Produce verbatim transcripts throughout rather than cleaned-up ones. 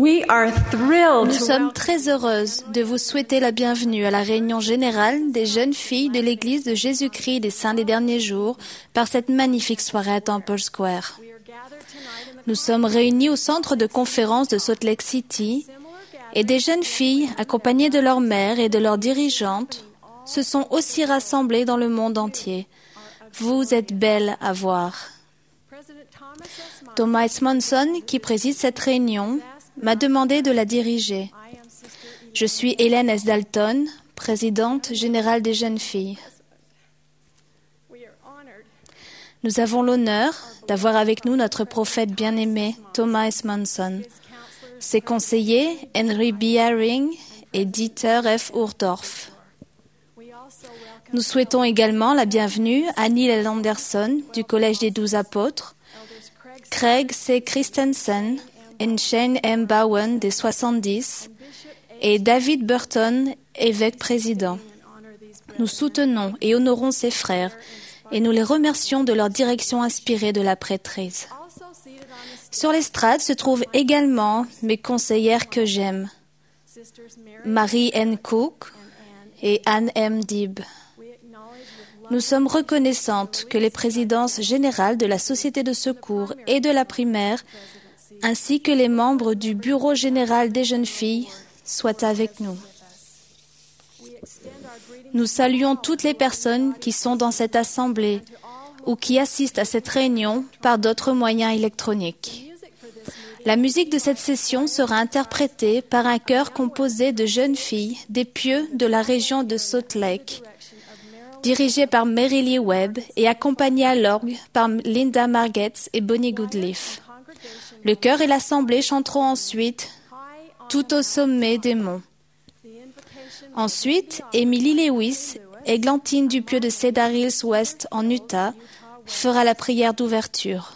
We are thrilled Nous to sommes très heureuses de vous souhaiter la bienvenue à la réunion générale des jeunes filles de l'Église de Jésus-Christ des Saints des Derniers Jours par cette magnifique soirée à Temple Square. Nous sommes réunis au centre de conférence de Salt Lake City et des jeunes filles, accompagnées de leur mère et de leurs dirigeantes, se sont aussi rassemblées dans le monde entier. Vous êtes belles à voir. Thomas Esmonson, qui préside cette réunion, m'a demandé de la diriger. Je suis Hélène S. Dalton, présidente générale des jeunes filles. Nous avons l'honneur d'avoir avec nous notre prophète bien-aimé, Thomas Esmonson, ses conseillers, Henry B. Haring et Dieter F. Uchtdorf. Nous souhaitons également la bienvenue à Neil L. Anderson du Collège des Douze Apôtres, Craig C. Christensen et Shane M. Bowen des soixante-dix et David Burton, évêque président. Nous soutenons et honorons ces frères et nous les remercions de leur direction inspirée de la prêtrise. Sur l'estrade se trouvent également mes conseillères que j'aime, Marie N. Cook et Anne M. Dibb. Nous sommes reconnaissantes que les présidences générales de la Société de secours et de la primaire, ainsi que les membres du Bureau général des jeunes filles, soient avec nous. Nous saluons toutes les personnes qui sont dans cette assemblée ou qui assistent à cette réunion par d'autres moyens électroniques. La musique de cette session sera interprétée par un chœur composé de jeunes filles des pieux de la région de Salt Lake, dirigé par Mary Lee Webb et accompagné à l'orgue par Linda Margetts et Bonnie Goodleaf. Le chœur et l'assemblée chanteront ensuite « Tout au sommet des monts ». Ensuite, Emily Lewis, églantine du pieu de Cedar Hills West en Utah, fera la prière d'ouverture.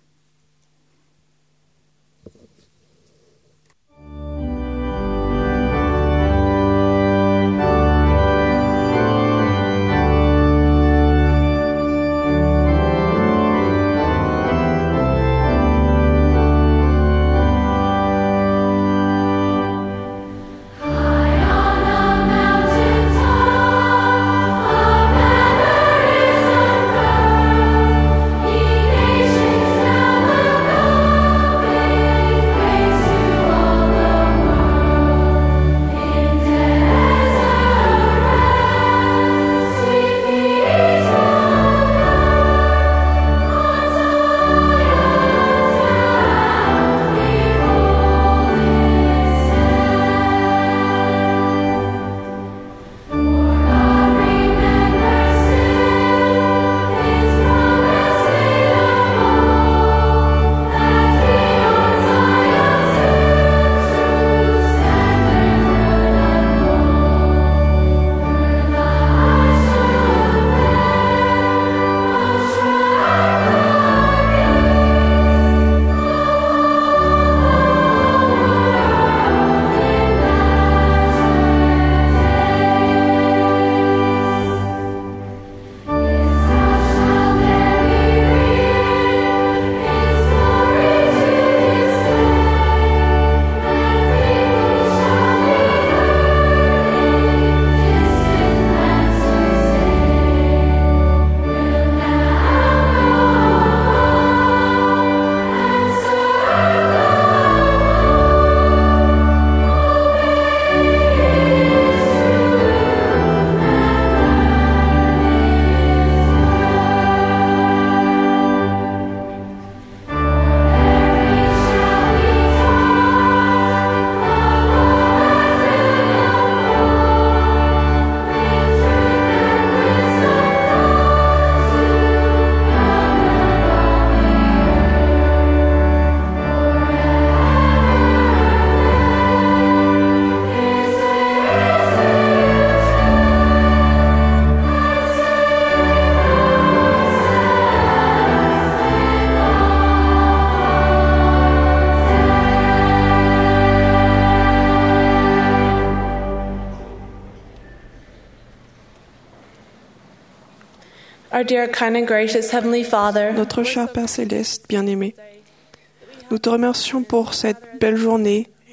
Our dear, kind and gracious Heavenly Father, Notre cher Père Céleste, bien-aimé, nous te remercions pour cette belle journée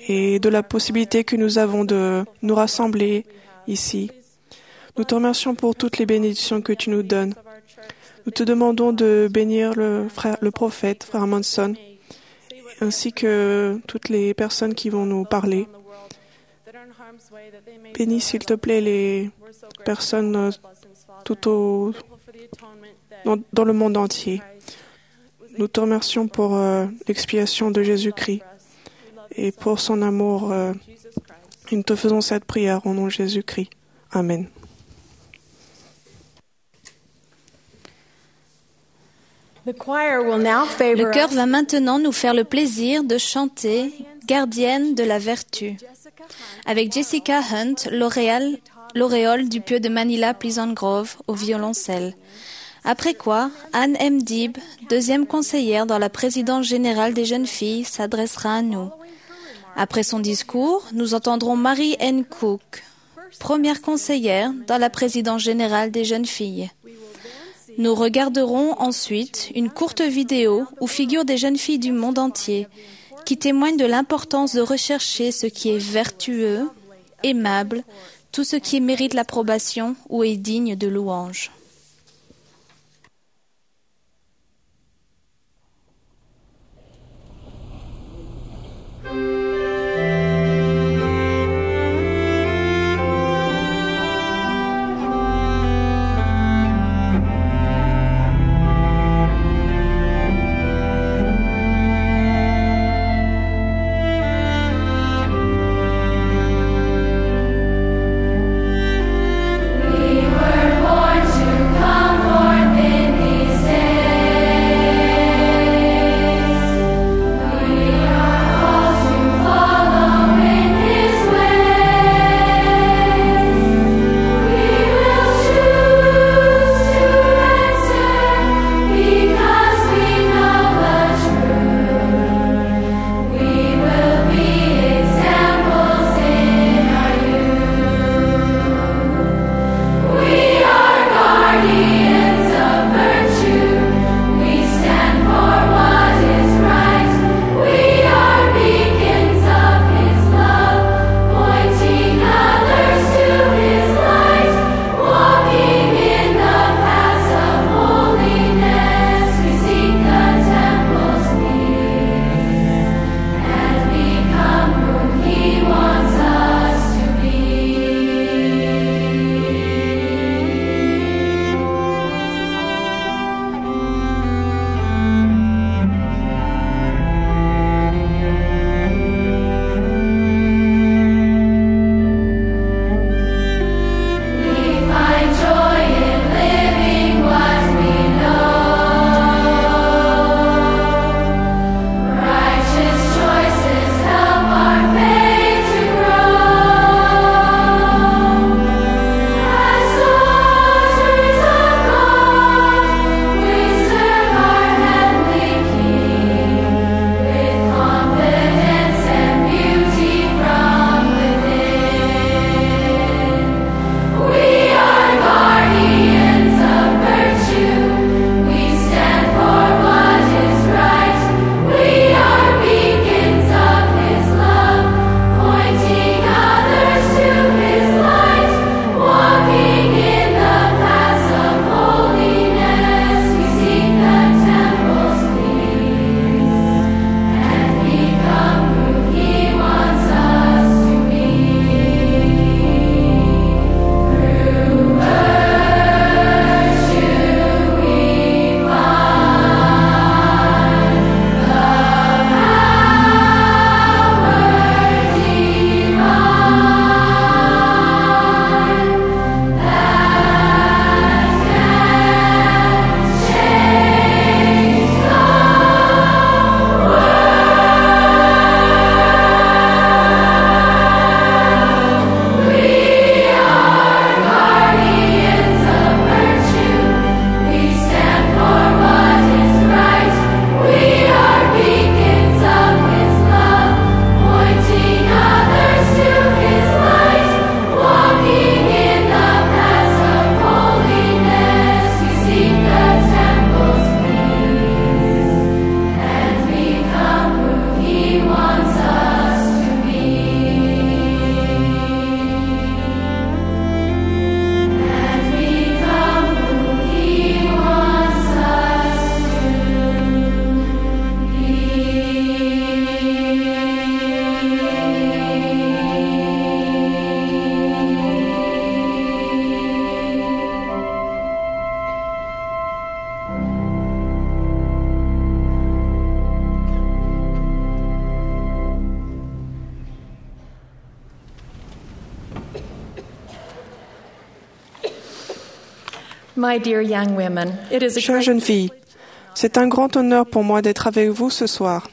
et de la possibilité que nous avons de nous rassembler ici. Nous te remercions pour toutes les bénédictions que tu nous donnes. Nous te demandons de bénir le frère, le prophète, frère Monson, ainsi que toutes les personnes qui vont nous parler. Bénis, s'il te plaît, les personnes tout au, dans, dans le monde entier. Nous te remercions pour euh, l'expiation de Jésus-Christ et pour son amour. Euh, et nous te faisons cette prière au nom de Jésus-Christ. Amen. Le chœur va maintenant nous faire le plaisir de chanter « Gardienne de la vertu » avec Jessica Hunt, lauréale, lauréole du pieu de Manila Pleasant Grove au violoncelle. Après quoi, Anne M. Dib, deuxième conseillère dans la présidence générale des jeunes filles, s'adressera à nous. Après son discours, nous entendrons Mary N. Cook, première conseillère dans la présidence générale des jeunes filles. Nous regarderons ensuite une courte vidéo où figurent des jeunes filles du monde entier qui témoignent de l'importance de rechercher ce qui est vertueux, aimable, tout ce qui mérite l'approbation ou est digne de louange. Follow My dear young women, it is a Chères great jeunes filles, c'est un grand honneur pour moi d'être avec vous ce soir.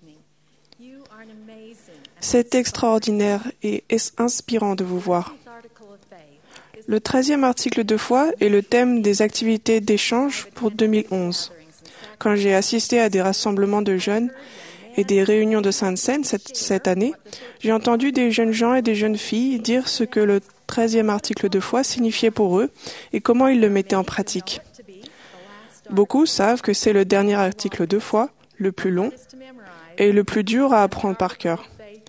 C'est extraordinaire et inspirant de vous voir. Le treizième article de foi est le thème des activités d'échange pour deux mille onze. Quand j'ai assisté à des rassemblements de jeunes et des réunions de Sainte Seine cette, cette année, j'ai entendu des jeunes gens et des jeunes filles dire ce que le treizième article de foi signifiait pour eux et comment ils le mettaient en pratique. Beaucoup savent que c'est le dernier article de foi, le plus long et le plus dur à apprendre par cœur.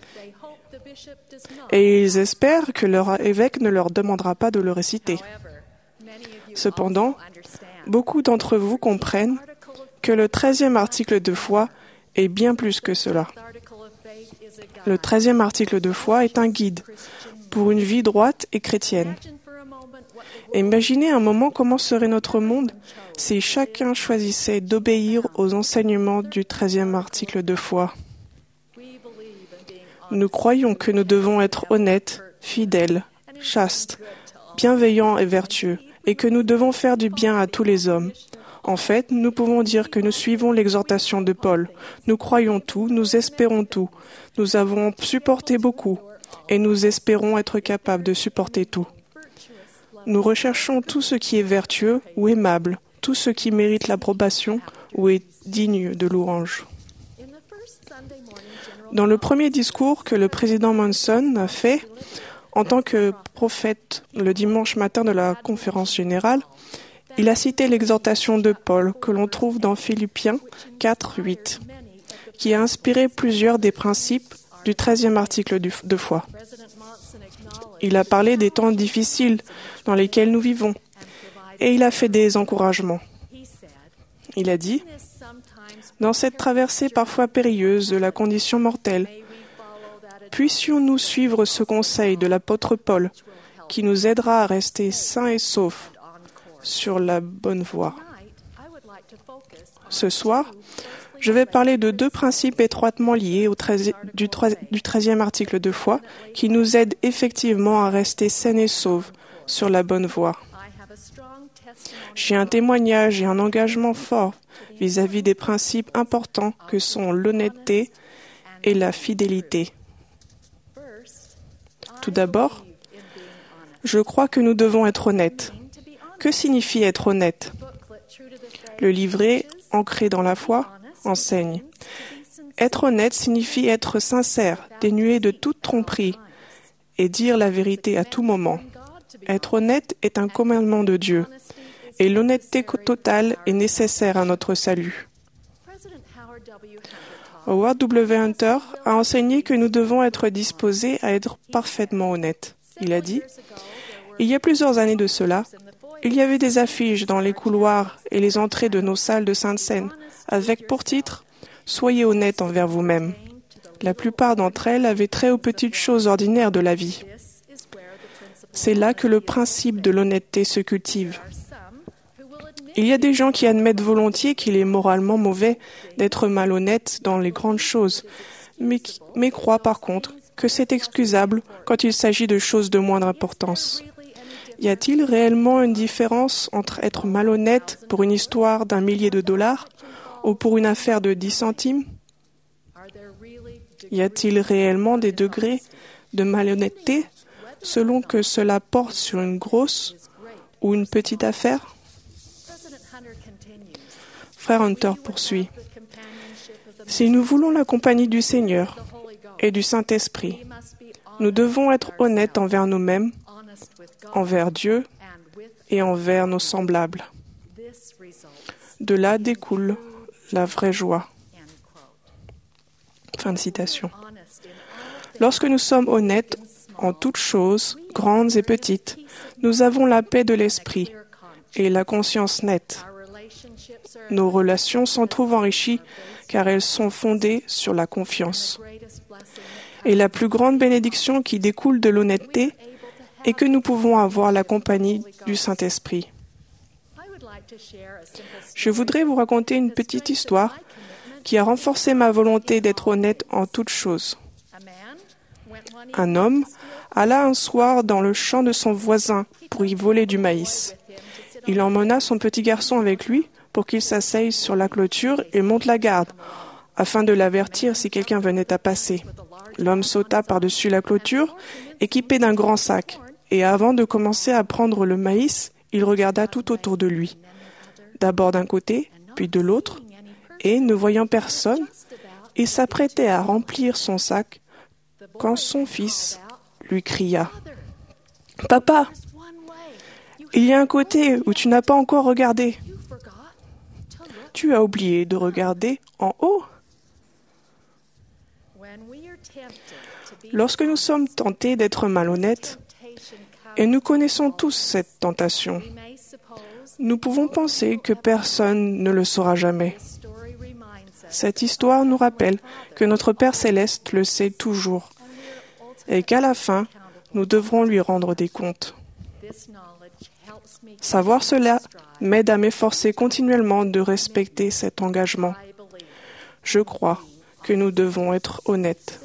Et ils espèrent que leur évêque ne leur demandera pas de le réciter. Cependant, beaucoup d'entre vous comprennent que le treizième article de foi est bien plus que cela. Le treizième article de foi est un guide pour une vie droite et chrétienne. Imaginez un moment comment serait notre monde si chacun choisissait d'obéir aux enseignements du treizième article de foi. Nous croyons que nous devons être honnêtes, fidèles, chastes, bienveillants et vertueux, et que nous devons faire du bien à tous les hommes. En fait, nous pouvons dire que nous suivons l'exhortation de Paul. Nous croyons tout, nous espérons tout. Nous avons supporté beaucoup, et nous espérons être capables de supporter tout. Nous recherchons tout ce qui est vertueux ou aimable, tout ce qui mérite l'approbation ou est digne de louange. Dans le premier discours que le président Monson a fait en tant que prophète le dimanche matin de la conférence générale, il a cité l'exhortation de Paul que l'on trouve dans Philippiens quatre, huit, qui a inspiré plusieurs des principes du treizième article de foi. Il a parlé des temps difficiles dans lesquels nous vivons et il a fait des encouragements. Il a dit: dans cette traversée parfois périlleuse de la condition mortelle, puissions-nous suivre ce conseil de l'apôtre Paul qui nous aidera à rester sains et saufs sur la bonne voie. Ce soir, je vais parler de deux principes étroitement liés au treizième, du, du treizième article de foi qui nous aident effectivement à rester sains et saufs sur la bonne voie. J'ai un témoignage et un engagement fort vis-à-vis des principes importants que sont l'honnêteté et la fidélité. Tout d'abord, je crois que nous devons être honnêtes. Que signifie être honnête? Le livret, ancré dans la foi, enseigne. Être honnête signifie être sincère, dénué de toute tromperie et dire la vérité à tout moment. Être honnête est un commandement de Dieu. Et l'honnêteté totale est nécessaire à notre salut. Howard W. Hunter a enseigné que nous devons être disposés à être parfaitement honnêtes. Il a dit: il y a plusieurs années de cela, il y avait des affiches dans les couloirs et les entrées de nos salles de Sainte Seine, avec pour titre « Soyez honnêtes envers vous-même ». La plupart d'entre elles avaient trait aux petites choses ordinaires de la vie. C'est là que le principe de l'honnêteté se cultive. Il y a des gens qui admettent volontiers qu'il est moralement mauvais d'être malhonnête dans les grandes choses, mais, qui, mais croient par contre que c'est excusable quand il s'agit de choses de moindre importance. Y a-t-il réellement une différence entre être malhonnête pour une histoire d'un millier de dollars ou pour une affaire de dix centimes? Y a-t-il réellement des degrés de malhonnêteté selon que cela porte sur une grosse ou une petite affaire? Frère Hunter poursuit: si nous voulons la compagnie du Seigneur et du Saint-Esprit, nous devons être honnêtes envers nous-mêmes, envers Dieu et envers nos semblables. De là découle la vraie joie. Fin de citation. Lorsque nous sommes honnêtes en toutes choses, grandes et petites, nous avons la paix de l'esprit et la conscience nette. Nos relations s'en trouvent enrichies car elles sont fondées sur la confiance. Et la plus grande bénédiction qui découle de l'honnêteté est que nous pouvons avoir la compagnie du Saint-Esprit. Je voudrais vous raconter une petite histoire qui a renforcé ma volonté d'être honnête en toutes choses. Un homme alla un soir dans le champ de son voisin pour y voler du maïs. Il emmena son petit garçon avec lui pour qu'il s'asseye sur la clôture et monte la garde, afin de l'avertir si quelqu'un venait à passer. L'homme sauta par-dessus la clôture, équipé d'un grand sac, et avant de commencer à prendre le maïs, il regarda tout autour de lui, d'abord d'un côté, puis de l'autre, et, ne voyant personne, il s'apprêtait à remplir son sac quand son fils lui cria « Papa, il y a un côté où tu n'as pas encore regardé. Tu as oublié de regarder en haut. » Lorsque nous sommes tentés d'être malhonnêtes, et nous connaissons tous cette tentation, nous pouvons penser que personne ne le saura jamais. Cette histoire nous rappelle que notre Père céleste le sait toujours et qu'à la fin, nous devrons lui rendre des comptes. Savoir cela m'aide à m'efforcer continuellement de respecter cet engagement. Je crois que nous devons être honnêtes.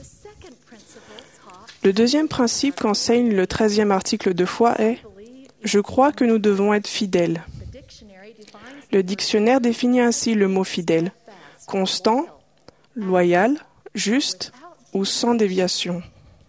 Le deuxième principe qu'enseigne le treizième article de foi est « Je crois que nous devons être fidèles ». Le dictionnaire définit ainsi le mot fidèle, constant, loyal, juste ou sans déviation.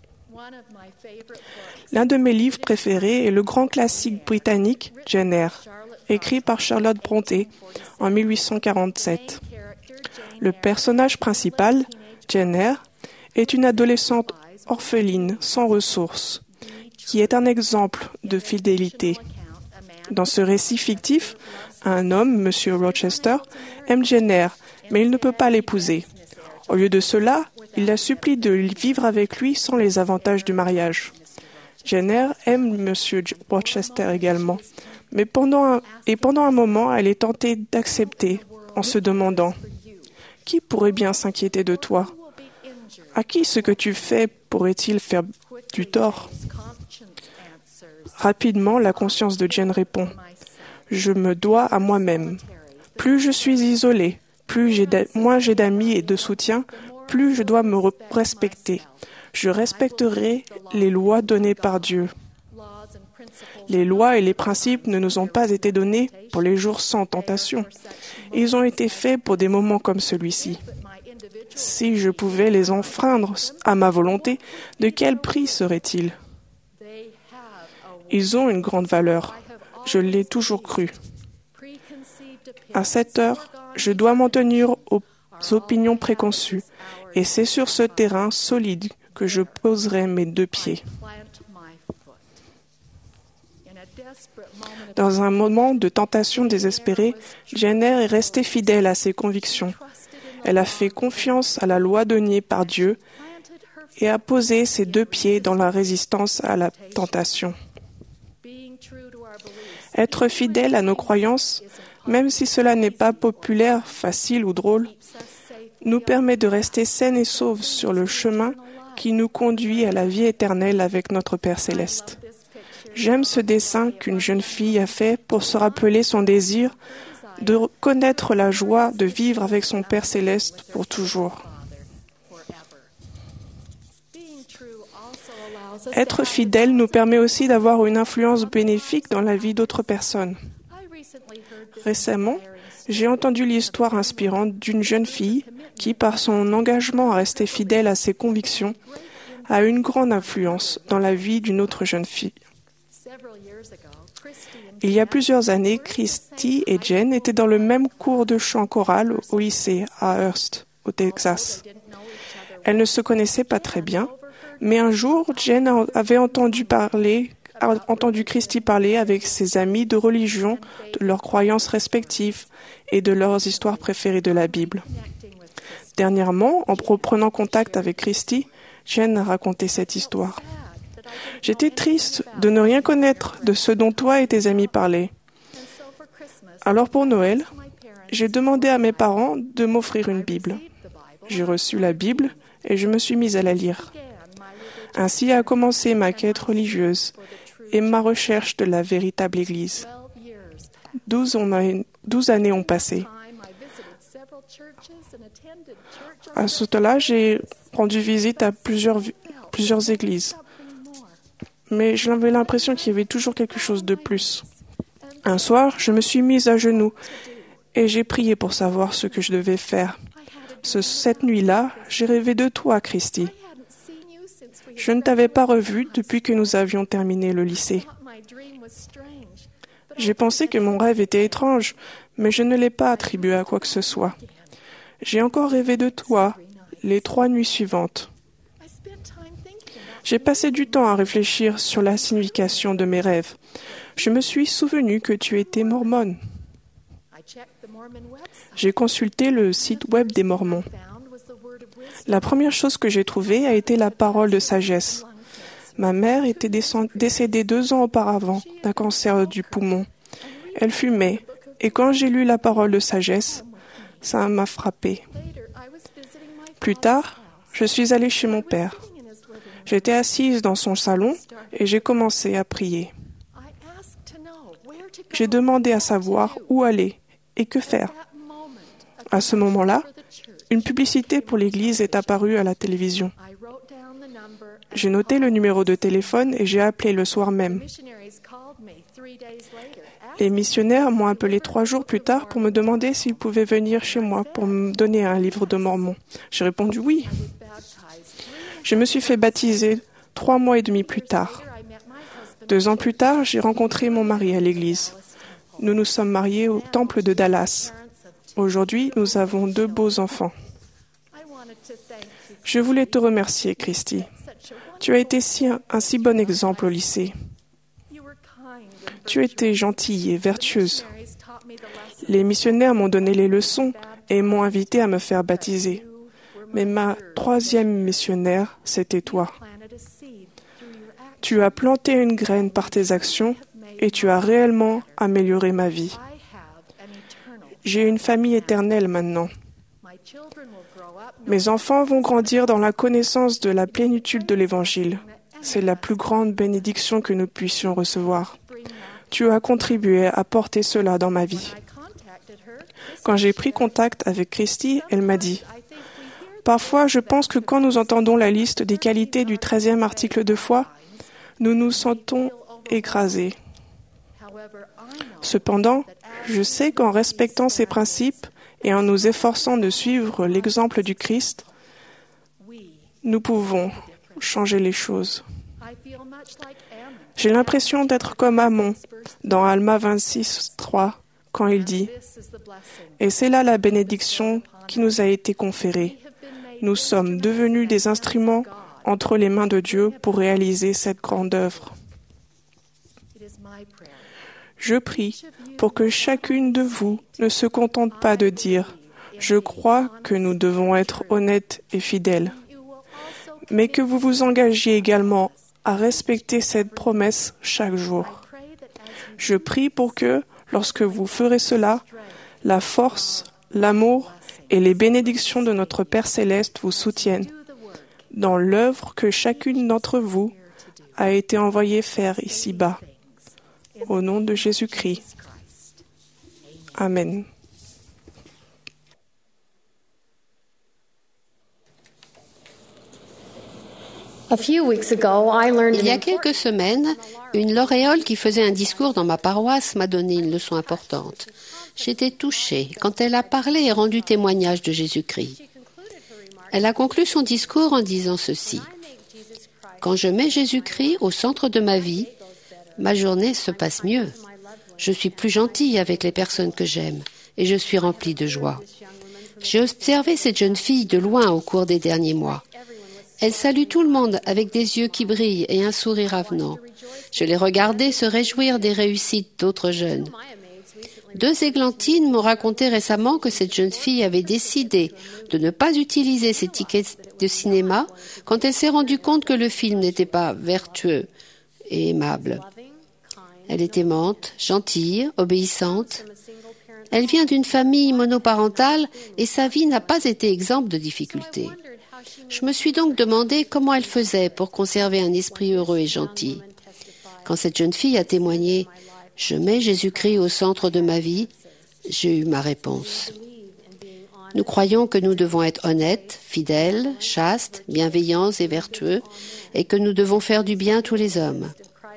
L'un de mes livres préférés est le grand classique britannique Jane Eyre, écrit par Charlotte Brontë en mille huit cent quarante-sept. Le personnage principal, Jane Eyre, est une adolescente orpheline sans ressources, qui est un exemple de fidélité. Dans ce récit fictif, un homme, M. Rochester, aime Jane Eyre, mais il ne peut pas l'épouser. Au lieu de cela, il la supplie de vivre avec lui sans les avantages du mariage. Jane Eyre aime M. Rochester également, mais pendant un, et pendant un moment, elle est tentée d'accepter en se demandant « Qui pourrait bien s'inquiéter de toi ? À qui ce que tu fais pourrait-il faire du tort ?» Rapidement, la conscience de Jane répond « Je me dois à moi-même. Plus je suis isolée, plus j'ai moins j'ai d'amis et de soutien, plus je dois me respecter. Je respecterai les lois données par Dieu. Les lois et les principes ne nous ont pas été donnés pour les jours sans tentation. Ils ont été faits pour des moments comme celui-ci. Si je pouvais les enfreindre à ma volonté, de quel prix serait-il ? Ils ont une grande valeur. Je l'ai toujours cru. À cette heure, je dois m'en tenir aux opinions préconçues, et c'est sur ce terrain solide que je poserai mes deux pieds. Dans un moment de tentation désespérée, Jane Eyre est restée fidèle à ses convictions. Elle a fait confiance à la loi donnée par Dieu et a posé ses deux pieds dans la résistance à la tentation. Être fidèle à nos croyances, même si cela n'est pas populaire, facile ou drôle, nous permet de rester saines et sauves sur le chemin qui nous conduit à la vie éternelle avec notre Père céleste. J'aime ce dessin qu'une jeune fille a fait pour se rappeler son désir de connaître la joie de vivre avec son Père céleste pour toujours. Être fidèle nous permet aussi d'avoir une influence bénéfique dans la vie d'autres personnes. Récemment, j'ai entendu l'histoire inspirante d'une jeune fille qui, par son engagement à rester fidèle à ses convictions, a une grande influence dans la vie d'une autre jeune fille. Il y a plusieurs années, Christy et Jen étaient dans le même cours de chant choral au lycée à Hearst, au Texas. Elles ne se connaissaient pas très bien, mais un jour, Jen avait entendu parler, a entendu Christy parler avec ses amis de religion, de leurs croyances respectives et de leurs histoires préférées de la Bible. Dernièrement, en prenant contact avec Christy, Jen a raconté cette histoire. « J'étais triste de ne rien connaître de ce dont toi et tes amis parlaient. Alors pour Noël, j'ai demandé à mes parents de m'offrir une Bible. J'ai reçu la Bible et je me suis mise à la lire. Ainsi a commencé ma quête religieuse et ma recherche de la véritable Église. Douze, on a, douze années ont passé. À ce temps-là, j'ai rendu visite à plusieurs, plusieurs églises. Mais j'avais l'impression qu'il y avait toujours quelque chose de plus. Un soir, je me suis mise à genoux et j'ai prié pour savoir ce que je devais faire. Ce, cette nuit-là, j'ai rêvé de toi, Christy. Je ne t'avais pas revu depuis que nous avions terminé le lycée. J'ai pensé que mon rêve était étrange, mais je ne l'ai pas attribué à quoi que ce soit. J'ai encore rêvé de toi les trois nuits suivantes. J'ai passé du temps à réfléchir sur la signification de mes rêves. Je me suis souvenu que tu étais mormone. J'ai consulté le site web des Mormons. La première chose que j'ai trouvée a été la parole de sagesse. Ma mère était décédée deux ans auparavant d'un cancer du poumon. Elle fumait, et quand j'ai lu la parole de sagesse, ça m'a frappée. Plus tard, je suis allée chez mon père. J'étais assise dans son salon et j'ai commencé à prier. J'ai demandé à savoir où aller et que faire. À ce moment-là, une publicité pour l'église est apparue à la télévision. J'ai noté le numéro de téléphone et j'ai appelé le soir même. Les missionnaires m'ont appelé trois jours plus tard pour me demander s'ils pouvaient venir chez moi pour me donner un livre de Mormon. J'ai répondu oui. Je me suis fait baptiser trois mois et demi plus tard. Deux ans plus tard, j'ai rencontré mon mari à l'église. Nous nous sommes mariés au temple de Dallas. Aujourd'hui, nous avons deux beaux enfants. Je voulais te remercier, Christy. Tu as été si, un si bon exemple au lycée. Tu étais gentille et vertueuse. Les missionnaires m'ont donné les leçons et m'ont invité à me faire baptiser. Mais ma troisième missionnaire, c'était toi. Tu as planté une graine par tes actions et tu as réellement amélioré ma vie. J'ai une famille éternelle maintenant. Mes enfants vont grandir dans la connaissance de la plénitude de l'Évangile. C'est la plus grande bénédiction que nous puissions recevoir. Tu as contribué à porter cela dans ma vie. Quand j'ai pris contact avec Christy, elle m'a dit « Parfois, je pense que quand nous entendons la liste des qualités du treizième article de foi, nous nous sentons écrasés. Cependant, je sais qu'en respectant ces principes et en nous efforçant de suivre l'exemple du Christ, nous pouvons changer les choses. J'ai l'impression d'être comme Amon dans Alma vingt-six, trois, quand il dit « Et c'est là la bénédiction qui nous a été conférée. Nous sommes devenus des instruments entre les mains de Dieu pour réaliser cette grande œuvre. » Je prie pour que chacune de vous ne se contente pas de dire « Je crois que nous devons être honnêtes et fidèles », mais que vous vous engagiez également à respecter cette promesse chaque jour. Je prie pour que, lorsque vous ferez cela, la force, l'amour et les bénédictions de notre Père Céleste vous soutiennent dans l'œuvre que chacune d'entre vous a été envoyée faire ici-bas. Au nom de Jésus-Christ. Amen. Il y a quelques semaines, une lauréole qui faisait un discours dans ma paroisse m'a donné une leçon importante. J'étais touchée quand elle a parlé et rendu témoignage de Jésus-Christ. Elle a conclu son discours en disant ceci. « Quand je mets Jésus-Christ au centre de ma vie, ma journée se passe mieux. Je suis plus gentille avec les personnes que j'aime et je suis remplie de joie. J'ai observé cette jeune fille de loin au cours des derniers mois. Elle salue tout le monde avec des yeux qui brillent et un sourire avenant. Je l'ai regardée se réjouir des réussites d'autres jeunes. Deux églantines m'ont raconté récemment que cette jeune fille avait décidé de ne pas utiliser ses tickets de cinéma quand elle s'est rendue compte que le film n'était pas vertueux et aimable. Elle est aimante, gentille, obéissante. Elle vient d'une famille monoparentale et sa vie n'a pas été exempte de difficultés. Je me suis donc demandé comment elle faisait pour conserver un esprit heureux et gentil. Quand cette jeune fille a témoigné « Je mets Jésus-Christ au centre de ma vie », j'ai eu ma réponse. Nous croyons que nous devons être honnêtes, fidèles, chastes, bienveillants et vertueux, et que nous devons faire du bien à tous les hommes.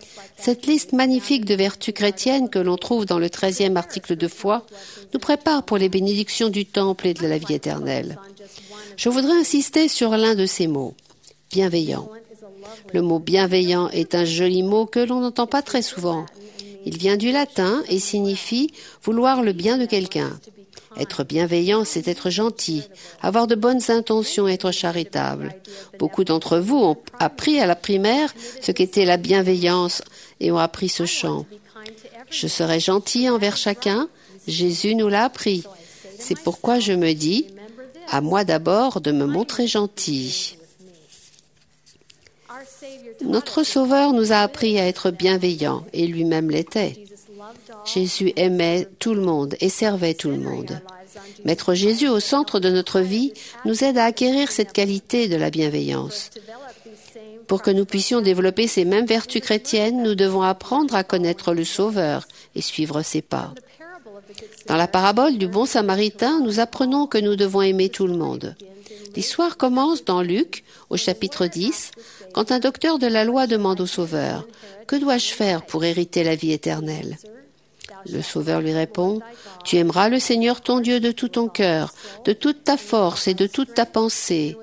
Cette liste magnifique de vertus chrétiennes que l'on trouve dans le treizième article de foi nous prépare pour les bénédictions du temple et de la vie éternelle. Je voudrais insister sur l'un de ces mots, bienveillant. Le mot bienveillant est un joli mot que l'on n'entend pas très souvent. Il vient du latin et signifie vouloir le bien de quelqu'un. Être bienveillant, c'est être gentil, avoir de bonnes intentions, être charitable. Beaucoup d'entre vous ont appris à la primaire ce qu'était la bienveillance et ont appris ce chant. Je serai gentil envers chacun, Jésus nous l'a appris. C'est pourquoi je me dis, à moi d'abord de me montrer gentil. Notre Sauveur nous a appris à être bienveillant et lui-même l'était. Jésus aimait tout le monde et servait tout le monde. Mettre Jésus au centre de notre vie nous aide à acquérir cette qualité de la bienveillance. Pour que nous puissions développer ces mêmes vertus chrétiennes, nous devons apprendre à connaître le Sauveur et suivre ses pas. Dans la parabole du bon Samaritain, nous apprenons que nous devons aimer tout le monde. L'histoire commence dans Luc, au chapitre dix, quand un docteur de la loi demande au Sauveur « Que dois-je faire pour hériter la vie éternelle ?» Le Sauveur lui répond « Tu aimeras le Seigneur ton Dieu de tout ton cœur, de toute ta force et de toute ta pensée,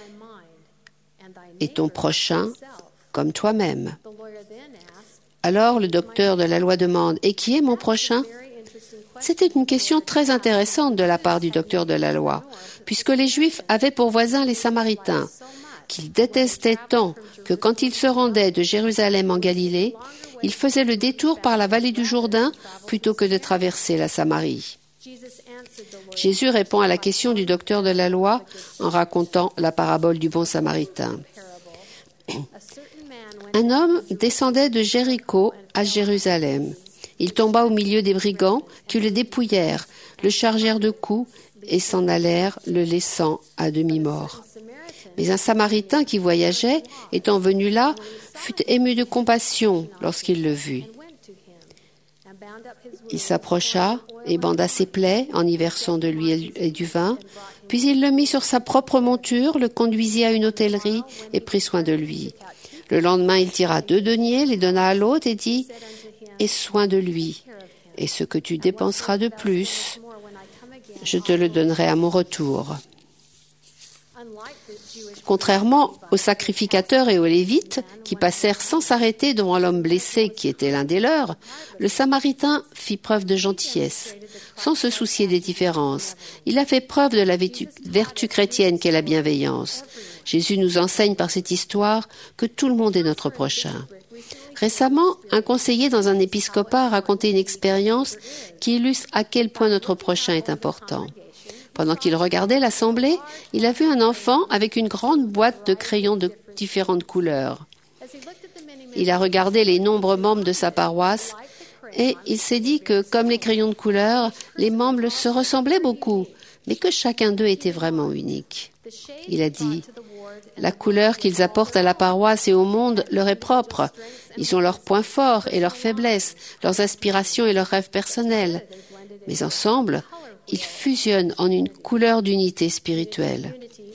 et ton prochain comme toi-même. » Alors le docteur de la loi demande « Et qui est mon prochain ?» C'était une question très intéressante de la part du docteur de la loi, puisque les Juifs avaient pour voisins les Samaritains, qu'ils détestaient tant que quand ils se rendaient de Jérusalem en Galilée, ils faisaient le détour par la vallée du Jourdain plutôt que de traverser la Samarie. Jésus répond à la question du docteur de la loi en racontant la parabole du bon Samaritain. Un homme descendait de Jéricho à Jérusalem. Il tomba au milieu des brigands qui le dépouillèrent, le chargèrent de coups et s'en allèrent, le laissant à demi-mort. Mais un Samaritain qui voyageait, étant venu là, fut ému de compassion lorsqu'il le vit. Il s'approcha et banda ses plaies en y versant de l'huile et du vin, puis il le mit sur sa propre monture, le conduisit à une hôtellerie et prit soin de lui. Le lendemain, il tira deux deniers, les donna à l'hôte et dit « Aie soin de lui, et ce que tu dépenseras de plus, je te le donnerai à mon retour. » Contrairement aux sacrificateurs et aux Lévites, qui passèrent sans s'arrêter devant l'homme blessé qui était l'un des leurs, le Samaritain fit preuve de gentillesse, sans se soucier des différences. Il a fait preuve de la vertu, vertu chrétienne qu'est la bienveillance. Jésus nous enseigne par cette histoire que tout le monde est notre prochain. Récemment, un conseiller dans un épiscopat a raconté une expérience qui illustre à quel point notre prochain est important. Pendant qu'il regardait l'assemblée, il a vu un enfant avec une grande boîte de crayons de différentes couleurs. Il a regardé les nombreux membres de sa paroisse et il s'est dit que, comme les crayons de couleur, les membres se ressemblaient beaucoup, mais que chacun d'eux était vraiment unique. Il a dit « La couleur qu'ils apportent à la paroisse et au monde leur est propre. Ils ont leurs points forts et leurs faiblesses, leurs aspirations et leurs rêves personnels. Mais ensemble, ils fusionnent en une couleur d'unité spirituelle.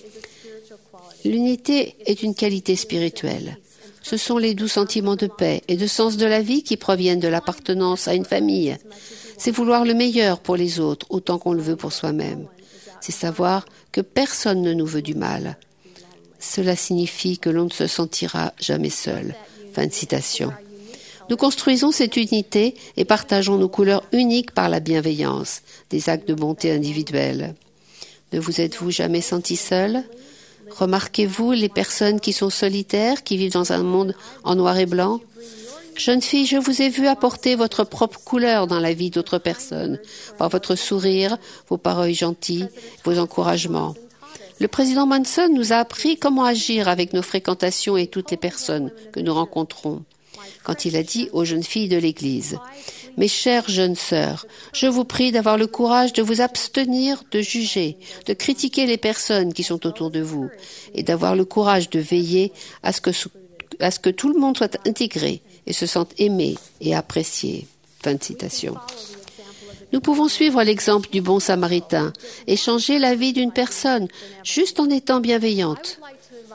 L'unité est une qualité spirituelle. Ce sont les doux sentiments de paix et de sens de la vie qui proviennent de l'appartenance à une famille. C'est vouloir le meilleur pour les autres autant qu'on le veut pour soi-même. C'est savoir que personne ne nous veut du mal. Cela signifie que l'on ne se sentira jamais seul. Fin de citation. Nous construisons cette unité et partageons nos couleurs uniques par la bienveillance, des actes de bonté individuels. Ne vous êtes-vous jamais senti seul? Remarquez-vous les personnes qui sont solitaires, qui vivent dans un monde en noir et blanc? Jeune fille, je vous ai vu apporter votre propre couleur dans la vie d'autres personnes, par votre sourire, vos paroles gentilles, vos encouragements. Le président Monson nous a appris comment agir avec nos fréquentations et toutes les personnes que nous rencontrons. Quand il a dit aux jeunes filles de l'Église « Mes chères jeunes sœurs, je vous prie d'avoir le courage de vous abstenir de juger, de critiquer les personnes qui sont autour de vous et d'avoir le courage de veiller à ce que, à ce que tout le monde soit intégré et se sente aimé et apprécié. » Fin de citation. Nous pouvons suivre l'exemple du bon Samaritain et changer la vie d'une personne juste en étant bienveillante.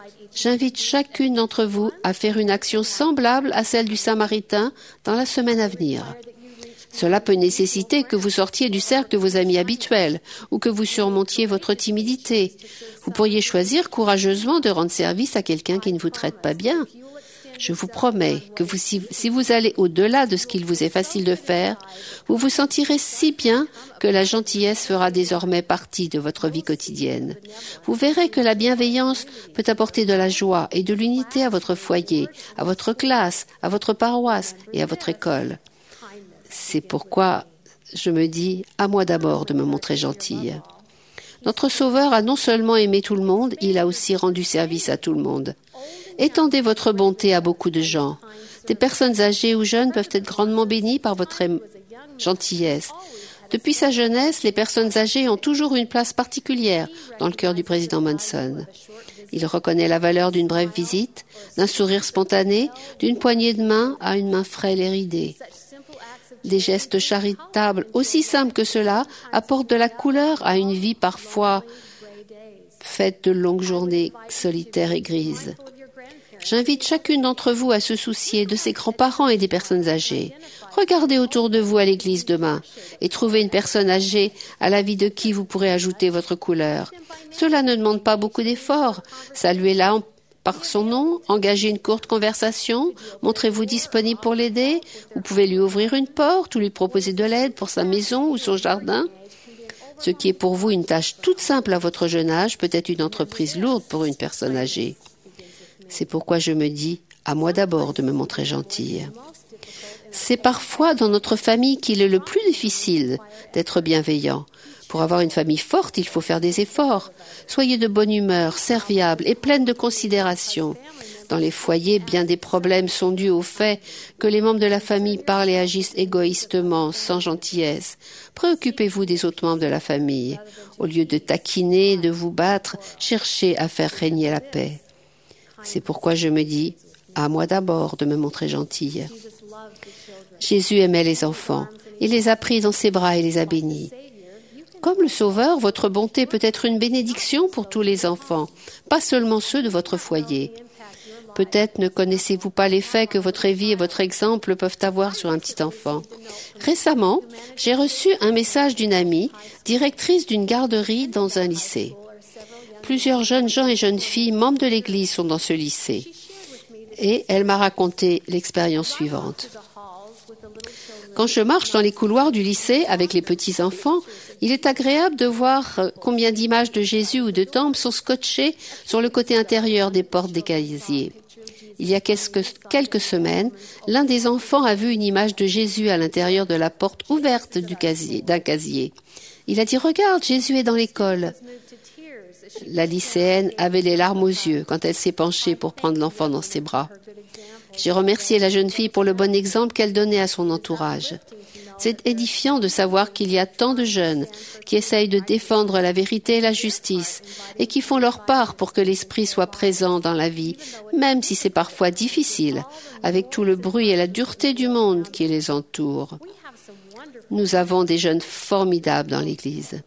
J'invite chacune d'entre vous à faire une action semblable à celle du Samaritain dans la semaine à venir. Cela peut nécessiter que vous sortiez du cercle de vos amis habituels ou que vous surmontiez votre timidité. Vous pourriez choisir courageusement de rendre service à quelqu'un qui ne vous traite pas bien. Je vous promets que vous, si, si vous allez au-delà de ce qu'il vous est facile de faire, vous vous sentirez si bien que la gentillesse fera désormais partie de votre vie quotidienne. Vous verrez que la bienveillance peut apporter de la joie et de l'unité à votre foyer, à votre classe, à votre paroisse et à votre école. C'est pourquoi je me dis, à moi d'abord de me montrer gentille. Notre Sauveur a non seulement aimé tout le monde, il a aussi rendu service à tout le monde. Étendez votre bonté à beaucoup de gens. Des personnes âgées ou jeunes peuvent être grandement bénies par votre gentillesse. Depuis sa jeunesse, les personnes âgées ont toujours une place particulière dans le cœur du président Monson. Il reconnaît la valeur d'une brève visite, d'un sourire spontané, d'une poignée de main à une main frêle et ridée. Des gestes charitables aussi simples que cela apportent de la couleur à une vie parfois faite de longues journées solitaires et grises. J'invite chacune d'entre vous à se soucier de ses grands-parents et des personnes âgées. Regardez autour de vous à l'église demain et trouvez une personne âgée à la vie de qui vous pourrez ajouter votre couleur. Cela ne demande pas beaucoup d'efforts. Saluez-la en par son nom, engagez une courte conversation, montrez-vous disponible pour l'aider, vous pouvez lui ouvrir une porte ou lui proposer de l'aide pour sa maison ou son jardin. Ce qui est pour vous une tâche toute simple à votre jeune âge peut être une entreprise lourde pour une personne âgée. C'est pourquoi je me dis, à moi d'abord de me montrer gentille. C'est parfois dans notre famille qu'il est le plus difficile d'être bienveillant. Pour avoir une famille forte, il faut faire des efforts. Soyez de bonne humeur, serviable et pleine de considération. Dans les foyers, bien des problèmes sont dus au fait que les membres de la famille parlent et agissent égoïstement, sans gentillesse. Préoccupez-vous des autres membres de la famille. Au lieu de taquiner, de vous battre, cherchez à faire régner la paix. C'est pourquoi je me dis, à moi d'abord de me montrer gentille. Jésus aimait les enfants. Il les a pris dans ses bras et les a bénis. Comme le Sauveur, votre bonté peut être une bénédiction pour tous les enfants, pas seulement ceux de votre foyer. Peut-être ne connaissez-vous pas l'effet que votre vie et votre exemple peuvent avoir sur un petit enfant. Récemment, j'ai reçu un message d'une amie, directrice d'une garderie dans un lycée. Plusieurs jeunes gens et jeunes filles membres de l'Église sont dans ce lycée. Et elle m'a raconté l'expérience suivante. Quand je marche dans les couloirs du lycée avec les petits-enfants, il est agréable de voir combien d'images de Jésus ou de temples sont scotchées sur le côté intérieur des portes des casiers. Il y a quelques, quelques semaines, l'un des enfants a vu une image de Jésus à l'intérieur de la porte ouverte du casier, d'un casier. Il a dit « Regarde, Jésus est dans l'école ». La lycéenne avait les larmes aux yeux quand elle s'est penchée pour prendre l'enfant dans ses bras. J'ai remercié la jeune fille pour le bon exemple qu'elle donnait à son entourage. C'est édifiant de savoir qu'il y a tant de jeunes qui essayent de défendre la vérité et la justice et qui font leur part pour que l'esprit soit présent dans la vie, même si c'est parfois difficile, avec tout le bruit et la dureté du monde qui les entoure. Nous avons des jeunes formidables dans l'Église.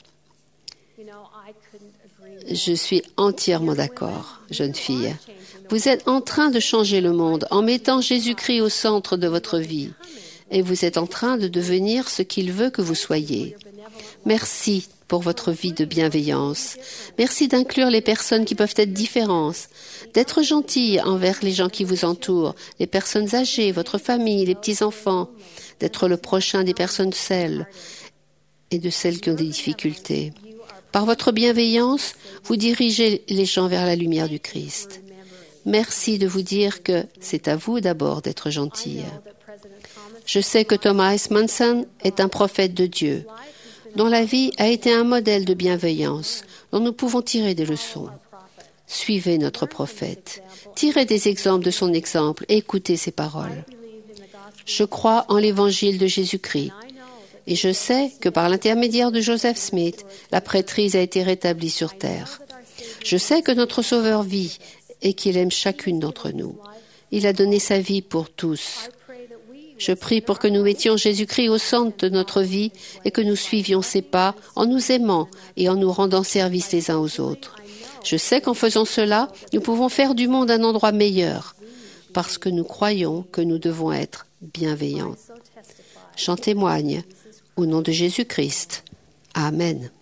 Je suis entièrement d'accord, jeune fille. Vous êtes en train de changer le monde en mettant Jésus-Christ au centre de votre vie. Et vous êtes en train de devenir ce qu'il veut que vous soyez. Merci pour votre vie de bienveillance. Merci d'inclure les personnes qui peuvent être différentes, d'être gentille envers les gens qui vous entourent, les personnes âgées, votre famille, les petits-enfants, d'être le prochain des personnes seules et de celles qui ont des difficultés. Par votre bienveillance, vous dirigez les gens vers la lumière du Christ. Merci de vous dire que c'est à vous d'abord d'être gentille. Je sais que Thomas S. Monson est un prophète de Dieu, dont la vie a été un modèle de bienveillance, dont nous pouvons tirer des leçons. Suivez notre prophète, tirez des exemples de son exemple et écoutez ses paroles. Je crois en l'évangile de Jésus-Christ. Et je sais que par l'intermédiaire de Joseph Smith, la prêtrise a été rétablie sur terre. Je sais que notre Sauveur vit et qu'il aime chacune d'entre nous. Il a donné sa vie pour tous. Je prie pour que nous mettions Jésus-Christ au centre de notre vie et que nous suivions ses pas en nous aimant et en nous rendant service les uns aux autres. Je sais qu'en faisant cela, nous pouvons faire du monde un endroit meilleur, parce que nous croyons que nous devons être bienveillants. J'en témoigne au nom de Jésus-Christ. Amen.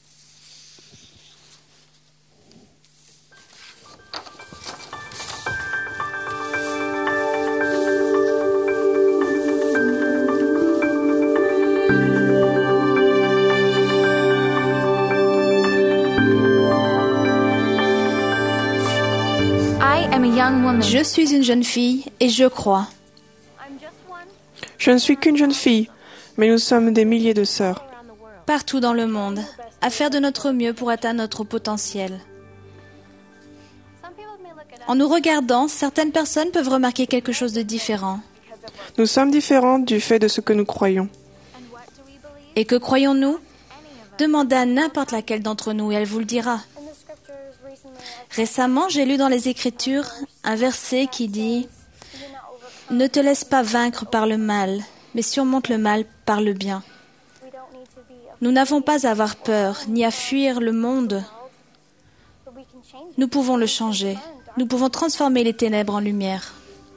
Je suis une jeune fille et je crois. Je ne suis qu'une jeune fille, mais nous sommes des milliers de sœurs. Partout dans le monde, à faire de notre mieux pour atteindre notre potentiel. En nous regardant, certaines personnes peuvent remarquer quelque chose de différent. Nous sommes différentes du fait de ce que nous croyons. Et que croyons-nous? Demandez à n'importe laquelle d'entre nous et elle vous le dira. Récemment, j'ai lu dans les Écritures un verset qui dit « Ne te laisse pas vaincre par le mal, mais surmonte le mal par le bien. » Nous n'avons pas à avoir peur, ni à fuir le monde. Nous pouvons le changer. Nous pouvons transformer les ténèbres en lumière.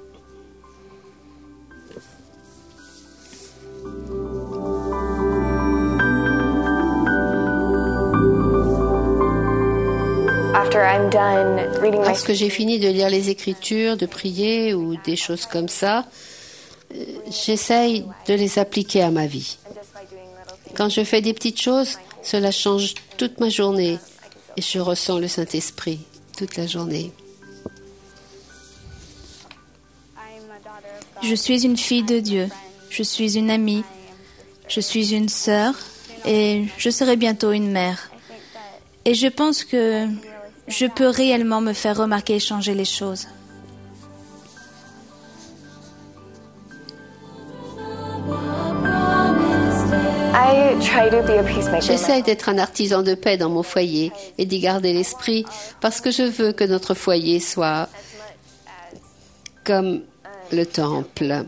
Lorsque j'ai fini de lire les Écritures, de prier ou des choses comme ça, j'essaye de les appliquer à ma vie. Quand je fais des petites choses, cela change toute ma journée et je ressens le Saint-Esprit toute la journée. Je suis une fille de Dieu, je suis une amie, je suis une sœur et je serai bientôt une mère. Et je pense que je peux réellement me faire remarquer et changer les choses. J'essaie d'être un artisan de paix dans mon foyer et d'y garder l'esprit parce que je veux que notre foyer soit comme le temple.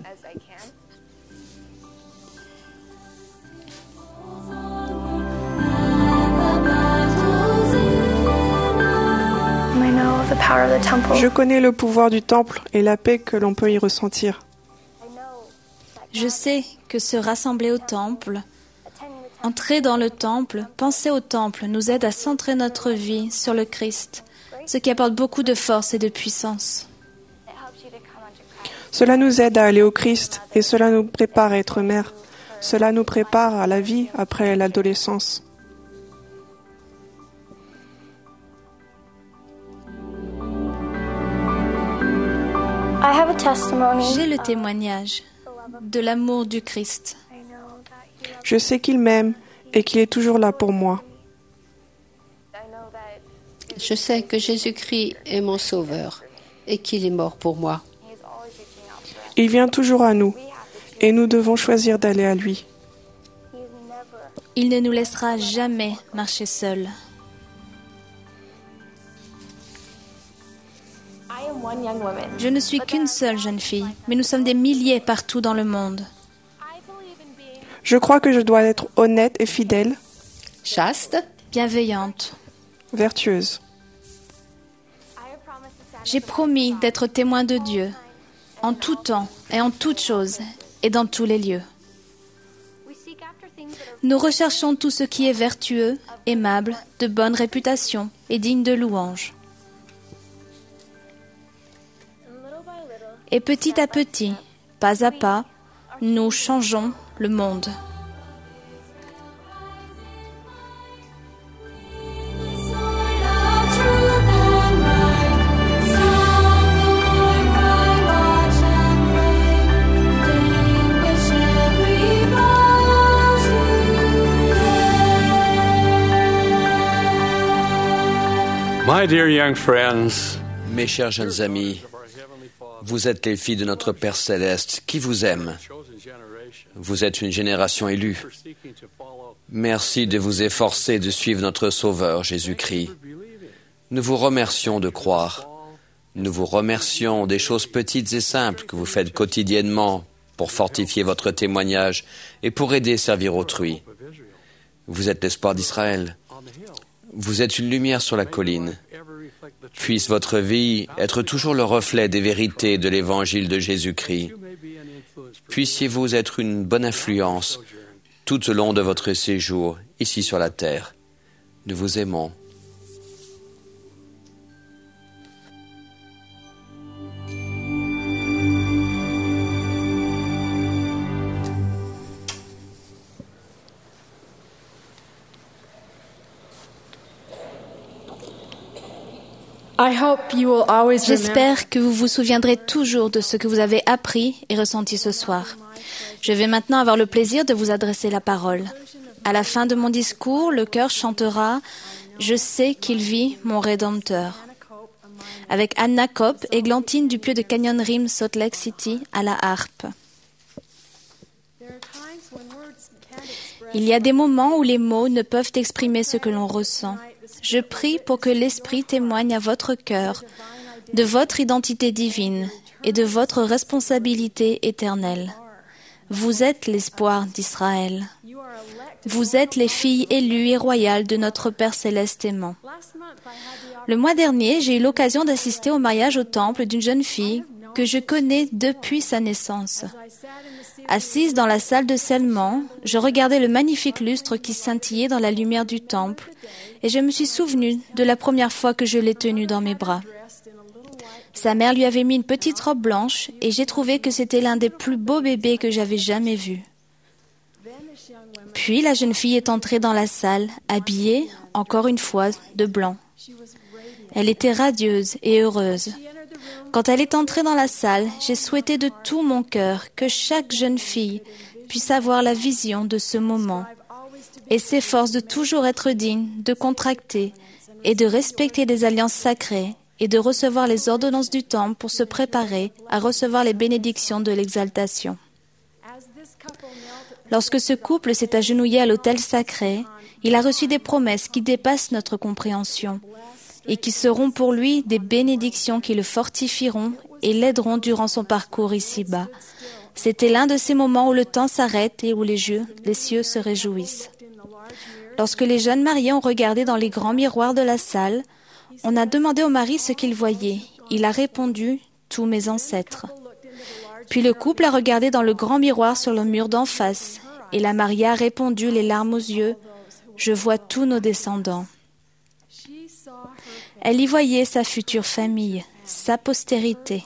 Je connais le pouvoir du temple et la paix que l'on peut y ressentir. Je sais que se rassembler au temple, entrer dans le temple, penser au temple nous aide à centrer notre vie sur le Christ, ce qui apporte beaucoup de force et de puissance. Cela nous aide à aller au Christ et cela nous prépare à être mère. Cela nous prépare à la vie après l'adolescence. J'ai le témoignage de l'amour du Christ. Je sais qu'il m'aime et qu'il est toujours là pour moi. Je sais que Jésus-Christ est mon sauveur et qu'il est mort pour moi. Il vient toujours à nous et nous devons choisir d'aller à lui. Il ne nous laissera jamais marcher seuls. Je ne suis qu'une seule jeune fille, mais nous sommes des milliers partout dans le monde. Je crois que je dois être honnête et fidèle, chaste, bienveillante, vertueuse. J'ai promis d'être témoin de Dieu, en tout temps et en toutes choses, et dans tous les lieux. Nous recherchons tout ce qui est vertueux, aimable, de bonne réputation et digne de louange. Et petit à petit, pas à pas, nous changeons le monde. My dear young friends, mes chers jeunes amis, vous êtes les filles de notre Père Céleste qui vous aime. Vous êtes une génération élue. Merci de vous efforcer de suivre notre Sauveur Jésus-Christ. Nous vous remercions de croire. Nous vous remercions des choses petites et simples que vous faites quotidiennement pour fortifier votre témoignage et pour aider et servir autrui. Vous êtes l'espoir d'Israël. Vous êtes une lumière sur la colline. Puisse votre vie être toujours le reflet des vérités de l'Évangile de Jésus-Christ. Puissiez-vous être une bonne influence tout au long de votre séjour ici sur la terre. Nous vous aimons. J'espère que vous vous souviendrez toujours de ce que vous avez appris et ressenti ce soir. Je vais maintenant avoir le plaisir de vous adresser la parole. À la fin de mon discours, le chœur chantera « Je sais qu'il vit, mon Rédempteur » avec Anna Kopp et Glantine du pieu de Canyon Rim, Salt Lake City, à la harpe. Il y a des moments où les mots ne peuvent exprimer ce que l'on ressent. Je prie pour que l'Esprit témoigne à votre cœur de votre identité divine et de votre responsabilité éternelle. Vous êtes l'espoir d'Israël. Vous êtes les filles élues et royales de notre Père céleste aimant. Le mois dernier, j'ai eu l'occasion d'assister au mariage au temple d'une jeune fille que je connais depuis sa naissance. Assise dans la salle de scellement, je regardais le magnifique lustre qui scintillait dans la lumière du temple et je me suis souvenue de la première fois que je l'ai tenue dans mes bras. Sa mère lui avait mis une petite robe blanche et j'ai trouvé que c'était l'un des plus beaux bébés que j'avais jamais vus. Puis la jeune fille est entrée dans la salle, habillée, encore une fois, de blanc. Elle était radieuse et heureuse. Quand elle est entrée dans la salle, j'ai souhaité de tout mon cœur que chaque jeune fille puisse avoir la vision de ce moment et s'efforce de toujours être digne, de contracter et de respecter les alliances sacrées et de recevoir les ordonnances du temple pour se préparer à recevoir les bénédictions de l'exaltation. Lorsque ce couple s'est agenouillé à l'autel sacré, il a reçu des promesses qui dépassent notre compréhension et qui seront pour lui des bénédictions qui le fortifieront et l'aideront durant son parcours ici-bas. C'était l'un de ces moments où le temps s'arrête et où les, jeux, les cieux se réjouissent. Lorsque les jeunes mariés ont regardé dans les grands miroirs de la salle, on a demandé au mari ce qu'il voyait. Il a répondu « Tous mes ancêtres ». Puis le couple a regardé dans le grand miroir sur le mur d'en face et la mariée a répondu les larmes aux yeux « Je vois tous nos descendants ». Elle y voyait sa future famille, sa postérité.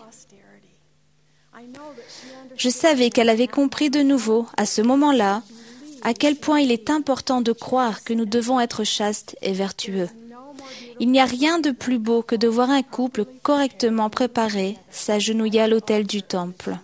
Je savais qu'elle avait compris de nouveau, à ce moment-là, à quel point il est important de croire que nous devons être chastes et vertueux. Il n'y a rien de plus beau que de voir un couple correctement préparé s'agenouiller à l'autel du temple.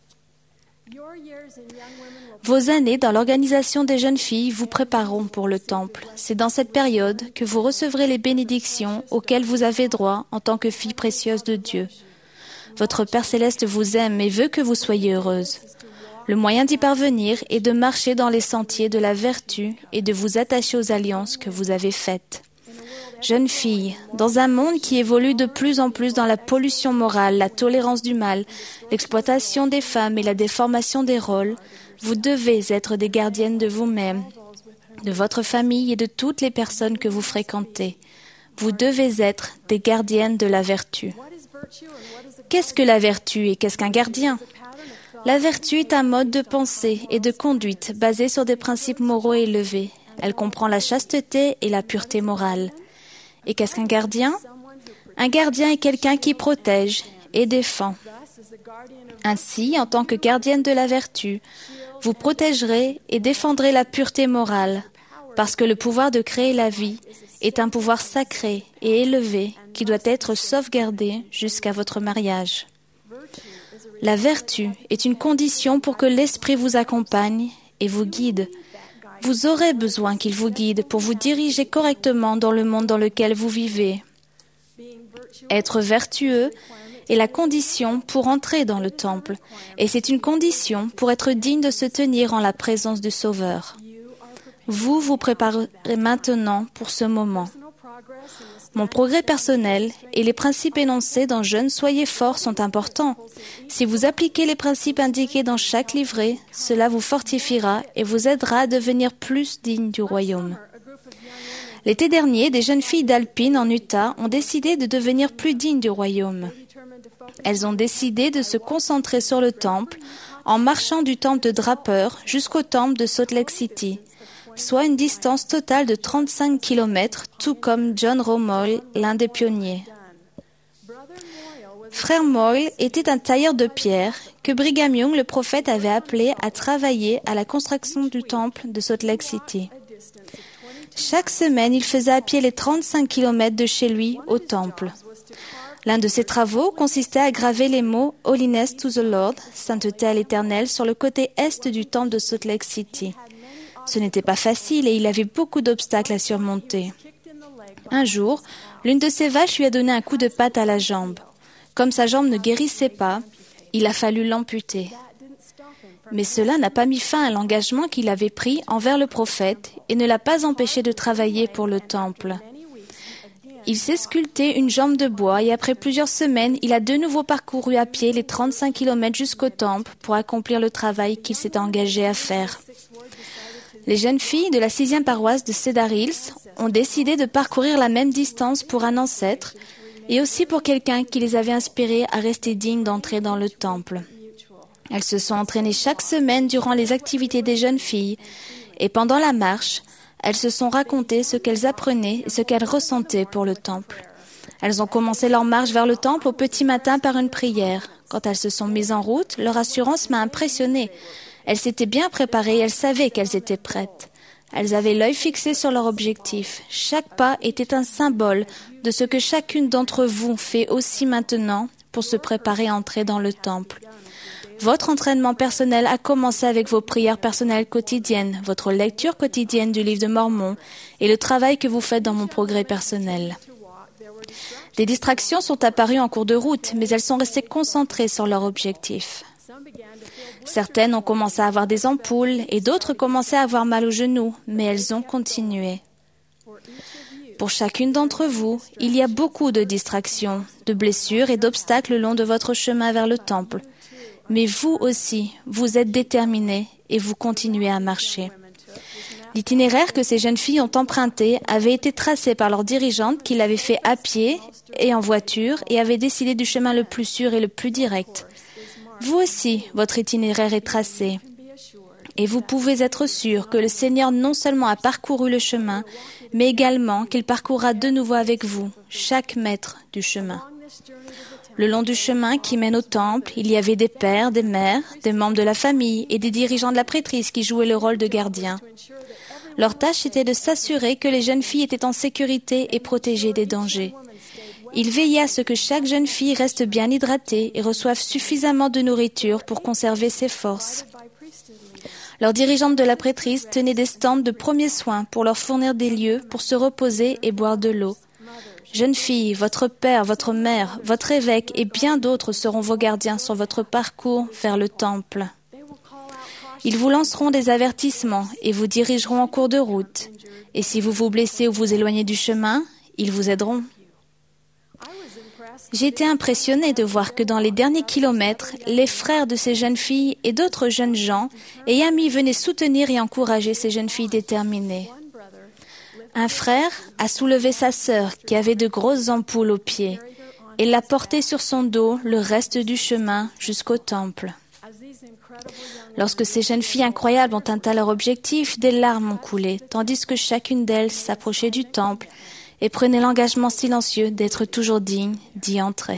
Vos années dans l'organisation des jeunes filles vous prépareront pour le temple. C'est dans cette période que vous recevrez les bénédictions auxquelles vous avez droit en tant que fille précieuse de Dieu. Votre Père céleste vous aime et veut que vous soyez heureuse. Le moyen d'y parvenir est de marcher dans les sentiers de la vertu et de vous attacher aux alliances que vous avez faites. Jeune fille, dans un monde qui évolue de plus en plus dans la pollution morale, la tolérance du mal, l'exploitation des femmes et la déformation des rôles, vous devez être des gardiennes de vous-même, de votre famille et de toutes les personnes que vous fréquentez. Vous devez être des gardiennes de la vertu. Qu'est-ce que la vertu et qu'est-ce qu'un gardien? La vertu est un mode de pensée et de conduite basé sur des principes moraux élevés. Elle comprend la chasteté et la pureté morale. Et qu'est-ce qu'un gardien? Un gardien est quelqu'un qui protège et défend. Ainsi, en tant que gardienne de la vertu, vous protégerez et défendrez la pureté morale, parce que le pouvoir de créer la vie est un pouvoir sacré et élevé qui doit être sauvegardé jusqu'à votre mariage. La vertu est une condition pour que l'Esprit vous accompagne et vous guide. Vous aurez besoin qu'il vous guide pour vous diriger correctement dans le monde dans lequel vous vivez. Être vertueux est la condition pour entrer dans le temple, et c'est une condition pour être digne de se tenir en la présence du Sauveur. Vous vous préparez maintenant pour ce moment. Mon progrès personnel et les principes énoncés dans Jeunes soyez forts sont importants. Si vous appliquez les principes indiqués dans chaque livret, cela vous fortifiera et vous aidera à devenir plus digne du royaume. L'été dernier, des jeunes filles d'Alpine en Utah ont décidé de devenir plus dignes du royaume. Elles ont décidé de se concentrer sur le temple en marchant du temple de Draper jusqu'au temple de Salt Lake City, soit une distance totale de trente-cinq kilomètres, tout comme John Roe Moyle, l'un des pionniers. Frère Moyle était un tailleur de pierre que Brigham Young, le prophète, avait appelé à travailler à la construction du temple de Salt Lake City. Chaque semaine, il faisait à pied les trente-cinq kilomètres de chez lui au temple. L'un de ses travaux consistait à graver les mots « Holiness to the Lord », sainteté à l'Éternel, sur le côté est du temple de Salt Lake City. Ce n'était pas facile et il avait beaucoup d'obstacles à surmonter. Un jour, l'une de ses vaches lui a donné un coup de patte à la jambe. Comme sa jambe ne guérissait pas, il a fallu l'amputer. Mais cela n'a pas mis fin à l'engagement qu'il avait pris envers le prophète et ne l'a pas empêché de travailler pour le temple. Il s'est sculpté une jambe de bois et après plusieurs semaines, il a de nouveau parcouru à pied les trente-cinq kilomètres jusqu'au temple pour accomplir le travail qu'il s'était engagé à faire. Les jeunes filles de la sixième paroisse de Cedar Hills ont décidé de parcourir la même distance pour un ancêtre et aussi pour quelqu'un qui les avait inspirés à rester dignes d'entrer dans le temple. Elles se sont entraînées chaque semaine durant les activités des jeunes filles et pendant la marche, elles se sont racontées ce qu'elles apprenaient et ce qu'elles ressentaient pour le temple. Elles ont commencé leur marche vers le temple au petit matin par une prière. Quand elles se sont mises en route, leur assurance m'a impressionnée. Elles s'étaient bien préparées et elles savaient qu'elles étaient prêtes. Elles avaient l'œil fixé sur leur objectif. Chaque pas était un symbole de ce que chacune d'entre vous fait aussi maintenant pour se préparer à entrer dans le temple. Votre entraînement personnel a commencé avec vos prières personnelles quotidiennes, votre lecture quotidienne du livre de Mormon et le travail que vous faites dans mon progrès personnel. Des distractions sont apparues en cours de route, mais elles sont restées concentrées sur leur objectif. Certaines ont commencé à avoir des ampoules et d'autres commençaient à avoir mal aux genoux, mais elles ont continué. Pour chacune d'entre vous, il y a beaucoup de distractions, de blessures et d'obstacles le long de votre chemin vers le temple. Mais vous aussi, vous êtes déterminés et vous continuez à marcher. L'itinéraire que ces jeunes filles ont emprunté avait été tracé par leur dirigeante qui l'avait fait à pied et en voiture et avait décidé du chemin le plus sûr et le plus direct. Vous aussi, votre itinéraire est tracé. Et vous pouvez être sûr que le Seigneur non seulement a parcouru le chemin, mais également qu'il parcourra de nouveau avec vous, chaque mètre du chemin. Le long du chemin qui mène au temple, il y avait des pères, des mères, des membres de la famille et des dirigeants de la prêtrise qui jouaient le rôle de gardiens. Leur tâche était de s'assurer que les jeunes filles étaient en sécurité et protégées des dangers. Ils veillaient à ce que chaque jeune fille reste bien hydratée et reçoive suffisamment de nourriture pour conserver ses forces. Leurs dirigeantes de la prêtrise tenaient des stands de premiers soins pour leur fournir des lieux pour se reposer et boire de l'eau. Jeunes filles, votre père, votre mère, votre évêque et bien d'autres seront vos gardiens sur votre parcours vers le temple. Ils vous lanceront des avertissements et vous dirigeront en cours de route. Et si vous vous blessez ou vous éloignez du chemin, ils vous aideront. J'ai été impressionnée de voir que dans les derniers kilomètres, les frères de ces jeunes filles et d'autres jeunes gens et amis venaient soutenir et encourager ces jeunes filles déterminées. Un frère a soulevé sa sœur qui avait de grosses ampoules aux pieds et l'a portée sur son dos le reste du chemin jusqu'au temple. Lorsque ces jeunes filles incroyables ont atteint leur objectif, des larmes ont coulé, tandis que chacune d'elles s'approchait du temple et prenait l'engagement silencieux d'être toujours digne d'y entrer.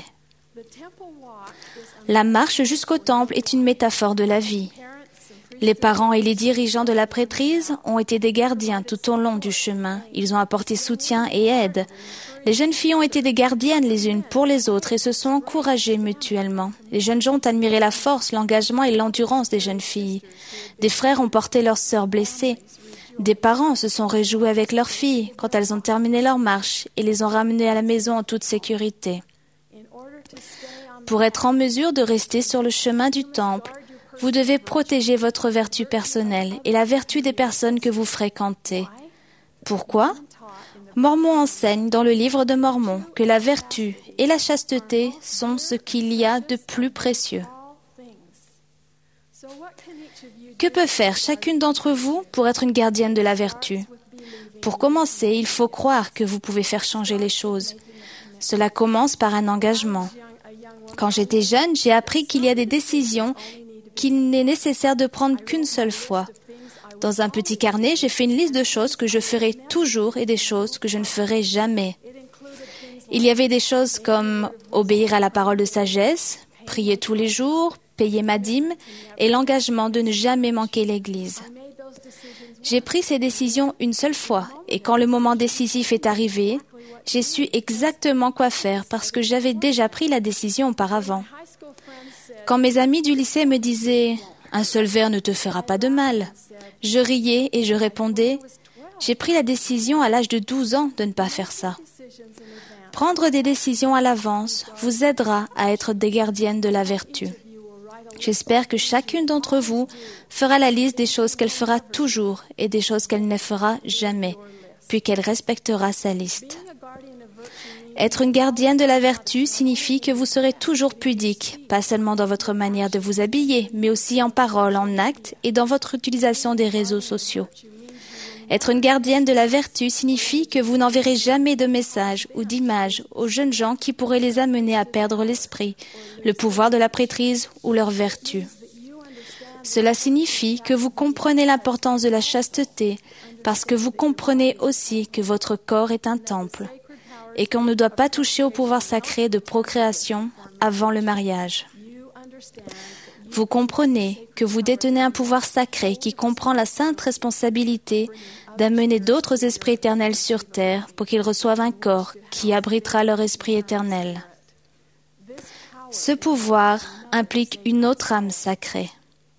La marche jusqu'au temple est une métaphore de la vie. Les parents et les dirigeants de la prêtrise ont été des gardiens tout au long du chemin. Ils ont apporté soutien et aide. Les jeunes filles ont été des gardiennes les unes pour les autres et se sont encouragées mutuellement. Les jeunes gens ont admiré la force, l'engagement et l'endurance des jeunes filles. Des frères ont porté leurs sœurs blessées. Des parents se sont réjouis avec leurs filles quand elles ont terminé leur marche et les ont ramenées à la maison en toute sécurité. Pour être en mesure de rester sur le chemin du temple, vous devez protéger votre vertu personnelle et la vertu des personnes que vous fréquentez. Pourquoi ? Mormon enseigne dans le livre de Mormon que la vertu et la chasteté sont ce qu'il y a de plus précieux. Que peut faire chacune d'entre vous pour être une gardienne de la vertu ? Pour commencer, il faut croire que vous pouvez faire changer les choses. Cela commence par un engagement. Quand j'étais jeune, j'ai appris qu'il y a des décisions qu'il n'est nécessaire de prendre qu'une seule fois. Dans un petit carnet, j'ai fait une liste de choses que je ferai toujours et des choses que je ne ferai jamais. Il y avait des choses comme obéir à la parole de sagesse, prier tous les jours, payer ma dîme et l'engagement de ne jamais manquer l'église. J'ai pris ces décisions une seule fois et quand le moment décisif est arrivé, j'ai su exactement quoi faire parce que j'avais déjà pris la décision auparavant. Quand mes amis du lycée me disaient « Un seul verre ne te fera pas de mal », je riais et je répondais « J'ai pris la décision à l'âge de douze ans de ne pas faire ça ». Prendre des décisions à l'avance vous aidera à être des gardiennes de la vertu. J'espère que chacune d'entre vous fera la liste des choses qu'elle fera toujours et des choses qu'elle ne fera jamais, puis qu'elle respectera sa liste. Être une gardienne de la vertu signifie que vous serez toujours pudique, pas seulement dans votre manière de vous habiller, mais aussi en parole, en acte et dans votre utilisation des réseaux sociaux. Être une gardienne de la vertu signifie que vous n'enverrez jamais de messages ou d'images aux jeunes gens qui pourraient les amener à perdre l'esprit, le pouvoir de la prêtrise ou leur vertu. Cela signifie que vous comprenez l'importance de la chasteté parce que vous comprenez aussi que votre corps est un temple et qu'on ne doit pas toucher au pouvoir sacré de procréation avant le mariage. Vous comprenez que vous détenez un pouvoir sacré qui comprend la sainte responsabilité d'amener d'autres esprits éternels sur terre pour qu'ils reçoivent un corps qui abritera leur esprit éternel. Ce pouvoir implique une autre âme sacrée.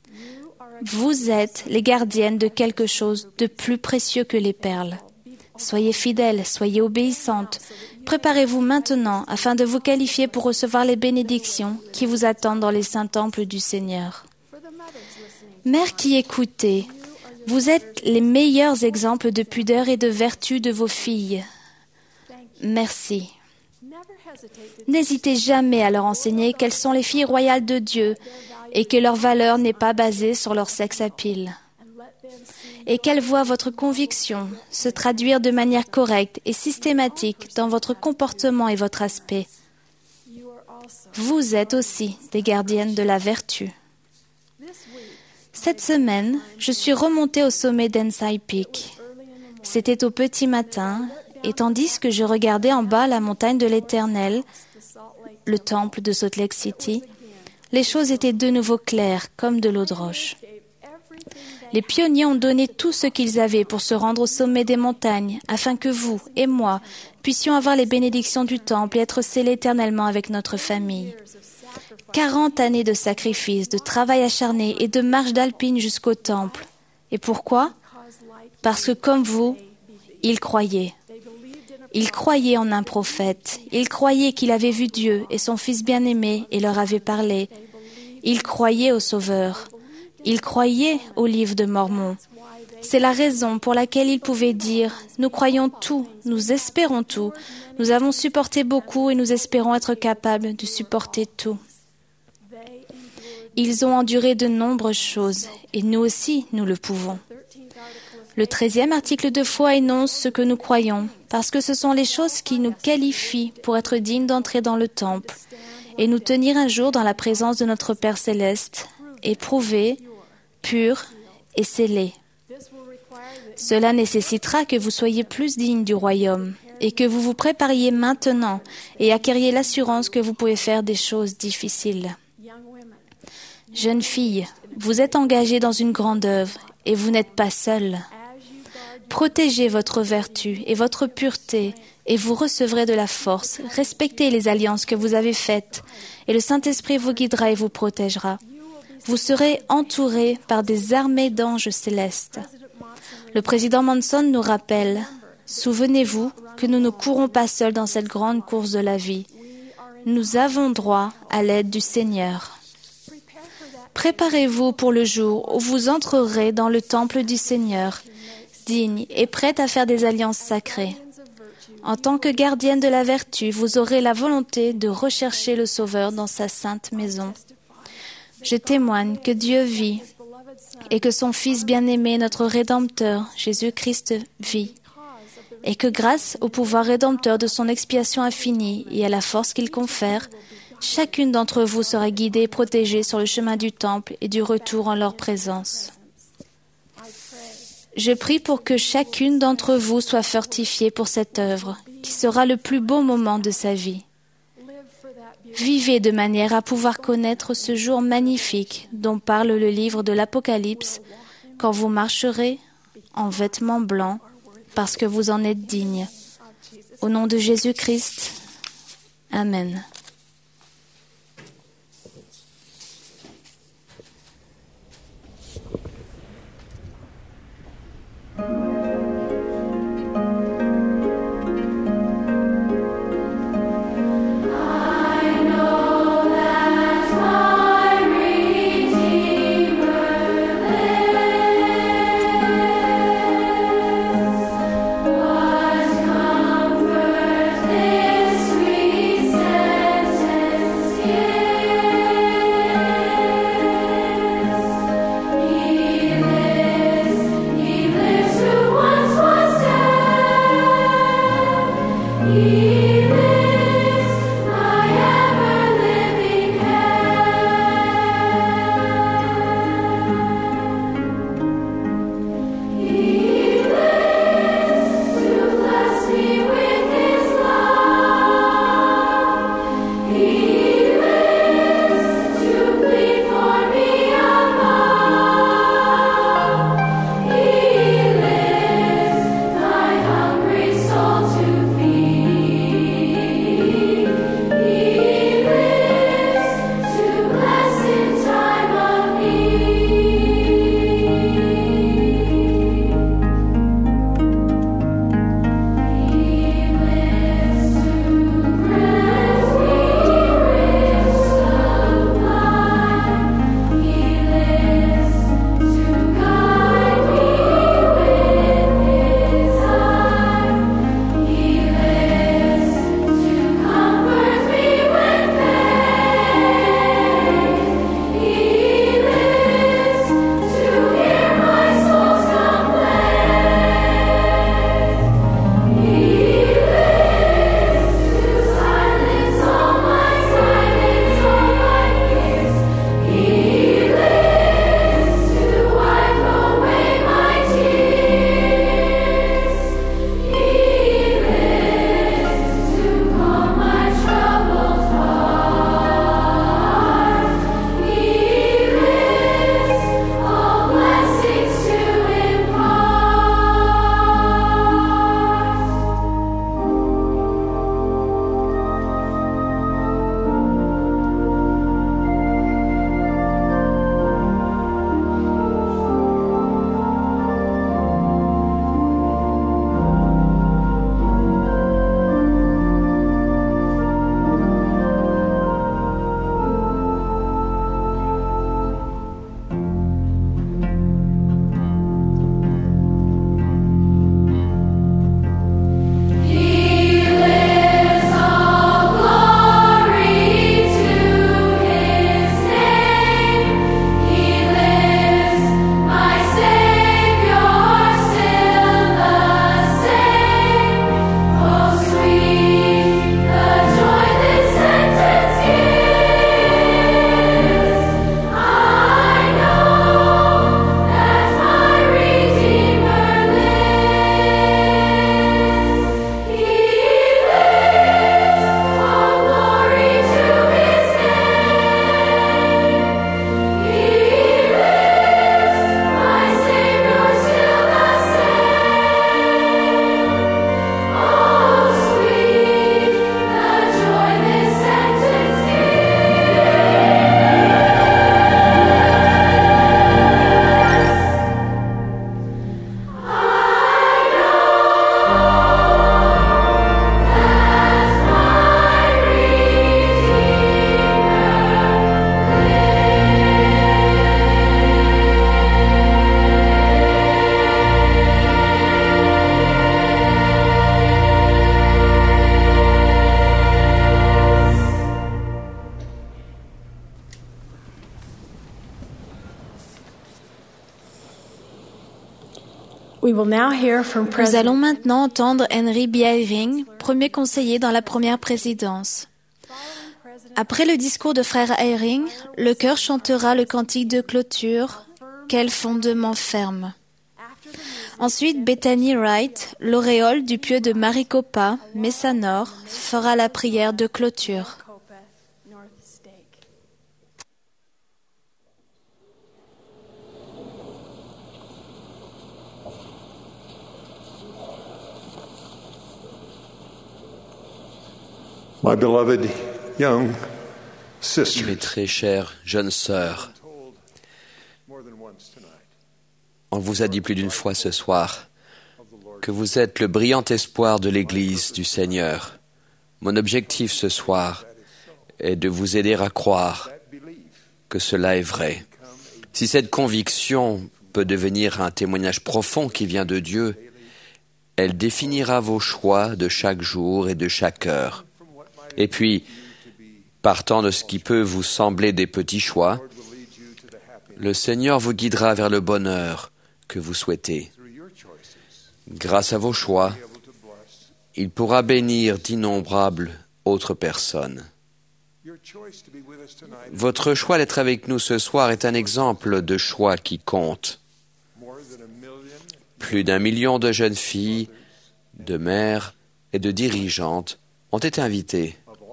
Vous êtes les gardiennes de quelque chose de plus précieux que les perles. Soyez fidèles, soyez obéissantes. Préparez-vous maintenant afin de vous qualifier pour recevoir les bénédictions qui vous attendent dans les saints temples du Seigneur. Mères qui écoutez, vous êtes les meilleurs exemples de pudeur et de vertu de vos filles. Merci. N'hésitez jamais à leur enseigner qu'elles sont les filles royales de Dieu et que leur valeur n'est pas basée sur leur sex appeal. Et qu'elles voient votre conviction se traduire de manière correcte et systématique dans votre comportement et votre aspect. Vous êtes aussi des gardiennes de la vertu. Cette semaine, je suis remontée au sommet d'Ensai Peak. C'était au petit matin, et tandis que je regardais en bas la montagne de l'Éternel, le temple de Salt Lake City, les choses étaient de nouveau claires comme de l'eau de roche. Les pionniers ont donné tout ce qu'ils avaient pour se rendre au sommet des montagnes, afin que vous et moi puissions avoir les bénédictions du temple et être scellés éternellement avec notre famille. Quarante années de sacrifices, de travail acharné et de marche d'alpine jusqu'au temple. Et pourquoi? Parce que comme vous, ils croyaient. Ils croyaient en un prophète. Ils croyaient qu'il avait vu Dieu et son Fils bien-aimé et leur avait parlé. Ils croyaient au Sauveur. Ils croyaient au livre de Mormon. C'est la raison pour laquelle ils pouvaient dire « Nous croyons tout, nous espérons tout, nous avons supporté beaucoup et nous espérons être capables de supporter tout. » Ils ont enduré de nombreuses choses et nous aussi, nous le pouvons. Le treizième article de foi énonce ce que nous croyons parce que ce sont les choses qui nous qualifient pour être dignes d'entrer dans le temple et nous tenir un jour dans la présence de notre Père céleste, éprouvé, pur et scellé. Cela nécessitera que vous soyez plus dignes du royaume et que vous vous prépariez maintenant et acquériez l'assurance que vous pouvez faire des choses difficiles. Jeunes filles, vous êtes engagées dans une grande œuvre et vous n'êtes pas seules. Protégez votre vertu et votre pureté et vous recevrez de la force. Respectez les alliances que vous avez faites et le Saint-Esprit vous guidera et vous protégera. Vous serez entourés par des armées d'anges célestes. Le président Monson nous rappelle, « Souvenez-vous que nous ne courons pas seuls dans cette grande course de la vie. Nous avons droit à l'aide du Seigneur. » Préparez-vous pour le jour où vous entrerez dans le temple du Seigneur, digne et prête à faire des alliances sacrées. En tant que gardienne de la vertu, vous aurez la volonté de rechercher le Sauveur dans sa sainte maison. Je témoigne que Dieu vit et que son Fils bien-aimé, notre Rédempteur, Jésus-Christ, vit. et que grâce au pouvoir rédempteur de son expiation infinie et à la force qu'il confère, chacune d'entre vous sera guidée et protégée sur le chemin du temple et du retour en leur présence. Je prie pour que chacune d'entre vous soit fortifiée pour cette œuvre, qui sera le plus beau moment de sa vie. Vivez de manière à pouvoir connaître ce jour magnifique dont parle le livre de l'Apocalypse, quand vous marcherez en vêtements blancs, parce que vous en êtes dignes. Au nom de Jésus-Christ, Amen. What comfort this sweet We will now hear from Nous President allons maintenant entendre Henry B. Eyring, premier conseiller dans la première présidence. Après le discours de frère Eyring, le chœur chantera le cantique de clôture, « Quel fondement ferme ». Ensuite, Bethany Wright, l'auréole du pieu de Maricopa, Mesa Nord, fera la prière de clôture. My beloved young Mes sisters, très chères jeunes sœurs, on vous a dit plus d'une fois ce soir que vous êtes le brillant espoir de l'Église du Seigneur. Mon objectif ce soir est de vous aider à croire que cela est vrai. Si cette conviction peut devenir un témoignage profond qui vient de Dieu, elle définira vos choix de chaque jour et de chaque heure. Et puis, partant de ce qui peut vous sembler des petits choix, le Seigneur vous guidera vers le bonheur que vous souhaitez. Grâce à vos choix, il pourra bénir d'innombrables autres personnes. Votre choix d'être avec nous ce soir est un exemple de choix qui compte. Plus d'un million de jeunes filles, de mères et de dirigeantes ont été invitées.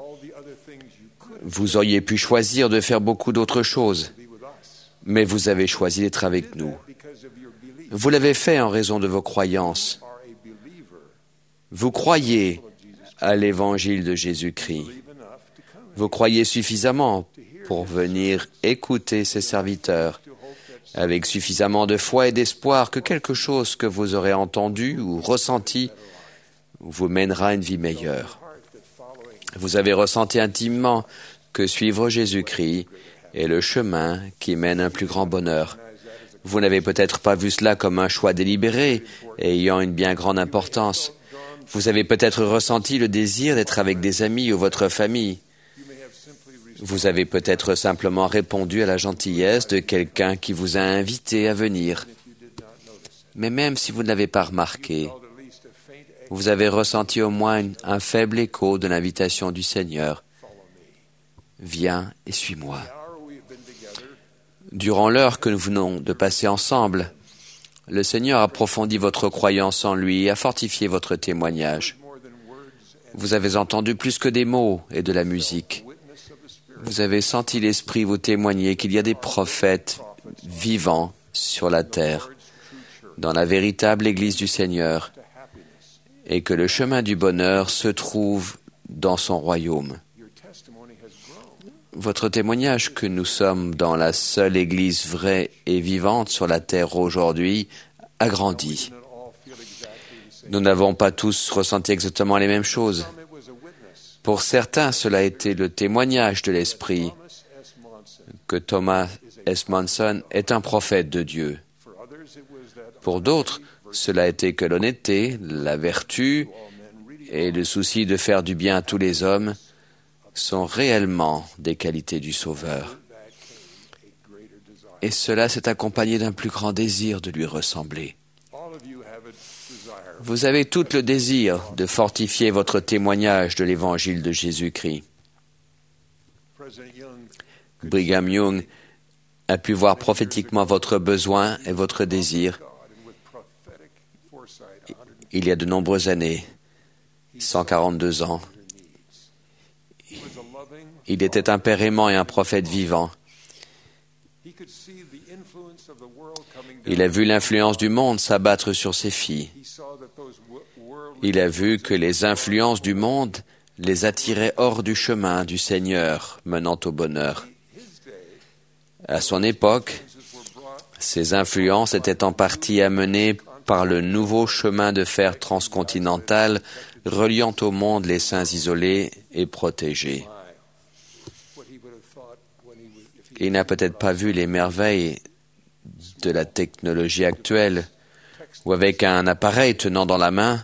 Vous auriez pu choisir de faire beaucoup d'autres choses, mais vous avez choisi d'être avec nous. Vous l'avez fait en raison de vos croyances. Vous croyez à l'évangile de Jésus-Christ. Vous croyez suffisamment pour venir écouter ses serviteurs, avec suffisamment de foi et d'espoir que quelque chose que vous aurez entendu ou ressenti vous mènera à une vie meilleure. Vous avez ressenti intimement que suivre Jésus-Christ est le chemin qui mène à un plus grand bonheur. Vous n'avez peut-être pas vu cela comme un choix délibéré et ayant une bien grande importance. Vous avez peut-être ressenti le désir d'être avec des amis ou votre famille. Vous avez peut-être simplement répondu à la gentillesse de quelqu'un qui vous a invité à venir. Mais même si vous ne l'avez pas remarqué, vous avez ressenti au moins un faible écho de l'invitation du Seigneur. Viens et suis-moi. Durant l'heure que nous venons de passer ensemble, le Seigneur a approfondi votre croyance en lui et a fortifié votre témoignage. Vous avez entendu plus que des mots et de la musique. Vous avez senti l'Esprit vous témoigner qu'il y a des prophètes vivants sur la terre, dans la véritable Église du Seigneur, et que le chemin du bonheur se trouve dans son royaume. Votre témoignage que nous sommes dans la seule Église vraie et vivante sur la terre aujourd'hui a grandi. Nous n'avons pas tous ressenti exactement les mêmes choses. Pour certains, cela a été le témoignage de l'Esprit que Thomas S. Monson est un prophète de Dieu. Pour d'autres, cela a été que l'honnêteté, la vertu et le souci de faire du bien à tous les hommes sont réellement des qualités du Sauveur. Et cela s'est accompagné d'un plus grand désir de lui ressembler. Vous avez tout le désir de fortifier votre témoignage de l'Évangile de Jésus-Christ. Brigham Young a pu voir prophétiquement votre besoin et votre désir il y a de nombreuses années, cent quarante-deux ans. Il était un père aimant et un prophète vivant. Il a vu l'influence du monde s'abattre sur ses filles. Il a vu que les influences du monde les attiraient hors du chemin du Seigneur menant au bonheur. À son époque, ces influences étaient en partie amenées par le nouveau chemin de fer transcontinental reliant au monde les saints isolés et protégés. Il n'a peut-être pas vu les merveilles de la technologie actuelle, où avec un appareil tenant dans la main,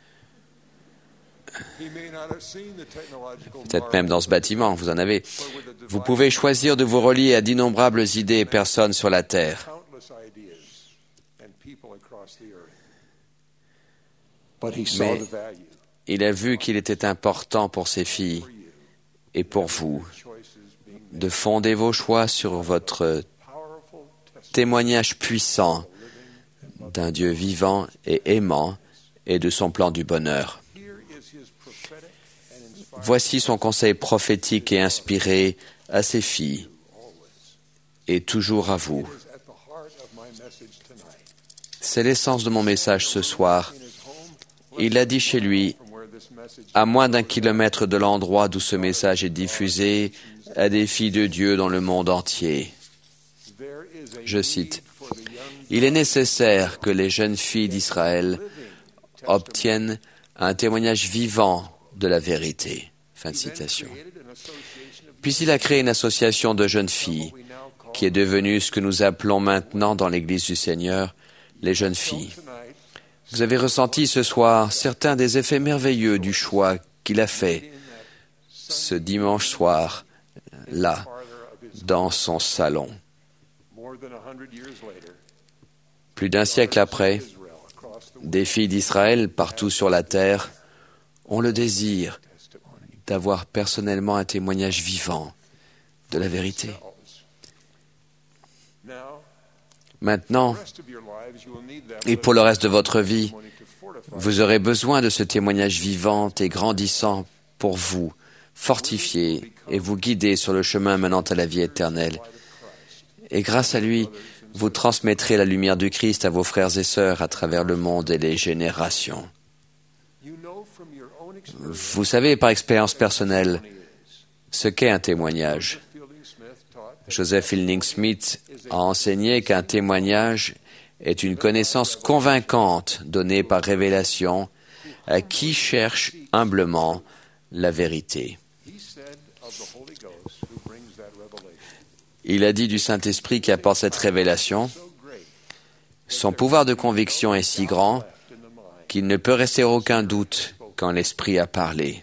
peut-être même dans ce bâtiment, vous en avez, vous pouvez choisir de vous relier à d'innombrables idées et personnes sur la terre. Mais il a vu qu'il était important pour ses filles et pour vous de fonder vos choix sur votre témoignage puissant d'un Dieu vivant et aimant et de son plan du bonheur. Voici son conseil prophétique et inspiré à ses filles et toujours à vous. C'est l'essence de mon message ce soir. Il l'a dit chez lui, à moins d'un kilomètre de l'endroit d'où ce message est diffusé à des filles de Dieu dans le monde entier. Je cite, « Il est nécessaire que les jeunes filles d'Israël obtiennent un témoignage vivant de la vérité. » Fin de citation. Puis il a créé une association de jeunes filles qui est devenue ce que nous appelons maintenant dans l'Église du Seigneur les jeunes filles. Vous avez ressenti ce soir certains des effets merveilleux du choix qu'il a fait ce dimanche soir, là, dans son salon. Plus d'un siècle après, des filles d'Israël partout sur la terre ont le désir d'avoir personnellement un témoignage vivant de la vérité. Maintenant, et pour le reste de votre vie, vous aurez besoin de ce témoignage vivant et grandissant pour vous, fortifier et vous guider sur le chemin menant à la vie éternelle. Et grâce à lui, vous transmettrez la lumière du Christ à vos frères et sœurs à travers le monde et les générations. Vous savez par expérience personnelle ce qu'est un témoignage. Joseph Fielding Smith a enseigné qu'un témoignage est une connaissance convaincante donnée par révélation à qui cherche humblement la vérité. Il a dit du Saint-Esprit qui apporte cette révélation, son pouvoir de conviction est si grand qu'il ne peut rester aucun doute quand l'Esprit a parlé.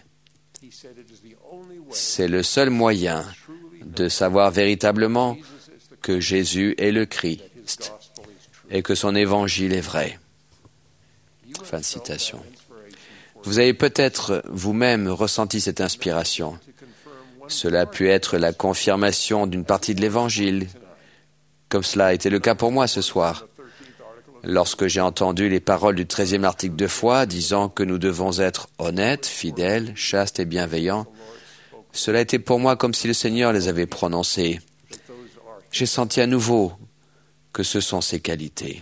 C'est le seul moyen de savoir véritablement que Jésus est le Christ et que son évangile est vrai. Fin de citation. Vous avez peut-être vous-même ressenti cette inspiration. Cela a pu être la confirmation d'une partie de l'évangile, comme cela a été le cas pour moi ce soir. Lorsque j'ai entendu les paroles du treizième article de foi disant que nous devons être honnêtes, fidèles, chastes et bienveillants, cela a été pour moi comme si le Seigneur les avait prononcées. J'ai senti à nouveau que ce sont ses qualités.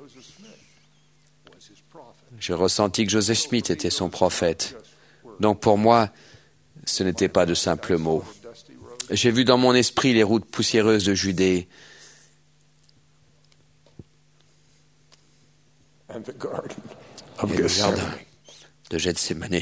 J'ai ressenti que Joseph Smith était son prophète. Donc pour moi, ce n'était pas de simples mots. J'ai vu dans mon esprit les routes poussiéreuses de Judée et le jardin de Gethsémane.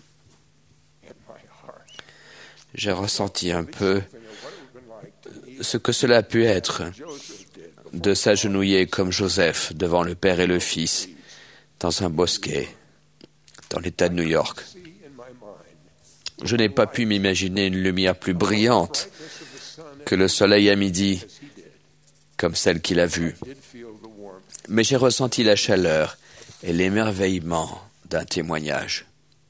J'ai ressenti un peu ce que cela a pu être de s'agenouiller comme Joseph devant le Père et le Fils dans un bosquet dans l'État de New York. Je n'ai pas pu m'imaginer une lumière plus brillante que le soleil à midi, comme celle qu'il a vue. Mais j'ai ressenti la chaleur et l'émerveillement d'un témoignage.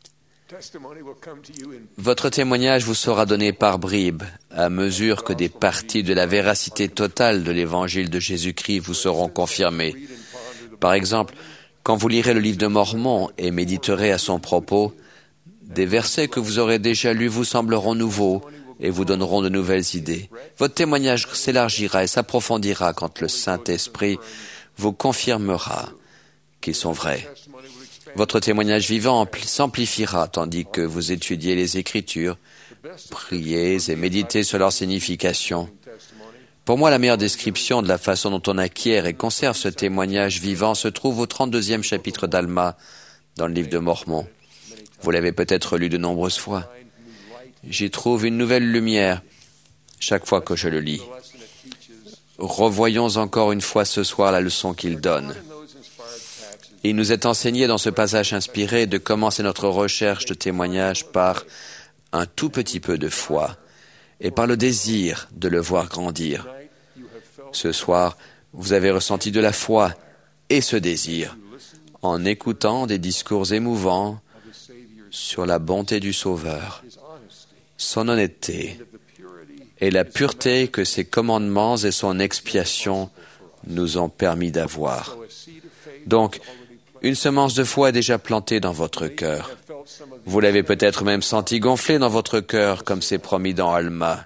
Votre témoignage vous sera donné par bribes, à mesure que des parties de la véracité totale de l'Évangile de Jésus-Christ vous seront confirmées. Par exemple, quand vous lirez le livre de Mormon et méditerez à son propos, des versets que vous aurez déjà lus vous sembleront nouveaux et vous donneront de nouvelles idées. Votre témoignage s'élargira et s'approfondira quand le Saint-Esprit vous confirmera qu'ils sont vrais. Votre témoignage vivant s'amplifiera tandis que vous étudiez les Écritures, priez et méditez sur leur signification. Pour moi, la meilleure description de la façon dont on acquiert et conserve ce témoignage vivant se trouve au trente-deuxième chapitre d'Alma, dans le livre de Mormon. Vous l'avez peut-être lu de nombreuses fois. J'y trouve une nouvelle lumière chaque fois que je le lis. Revoyons encore une fois ce soir la leçon qu'il donne. Il nous est enseigné dans ce passage inspiré de commencer notre recherche de témoignage par un tout petit peu de foi et par le désir de le voir grandir. Ce soir, vous avez ressenti de la foi et ce désir en écoutant des discours émouvants sur la bonté du Sauveur, son honnêteté et la pureté que ses commandements et son expiation nous ont permis d'avoir. Donc, une semence de foi est déjà plantée dans votre cœur. Vous l'avez peut-être même senti gonfler dans votre cœur, comme c'est promis dans Alma,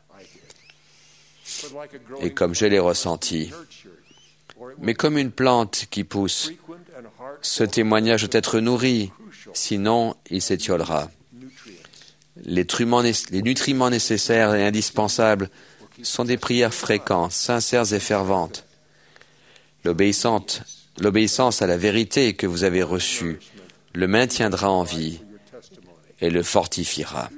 et comme je l'ai ressenti. Mais comme une plante qui pousse, ce témoignage doit être nourri, sinon il s'étiolera. Les nutriments nécessaires et indispensables sont des prières fréquentes, sincères et ferventes. L'obéissance, l'obéissance à la vérité que vous avez reçue le maintiendra en vie et le fortifiera.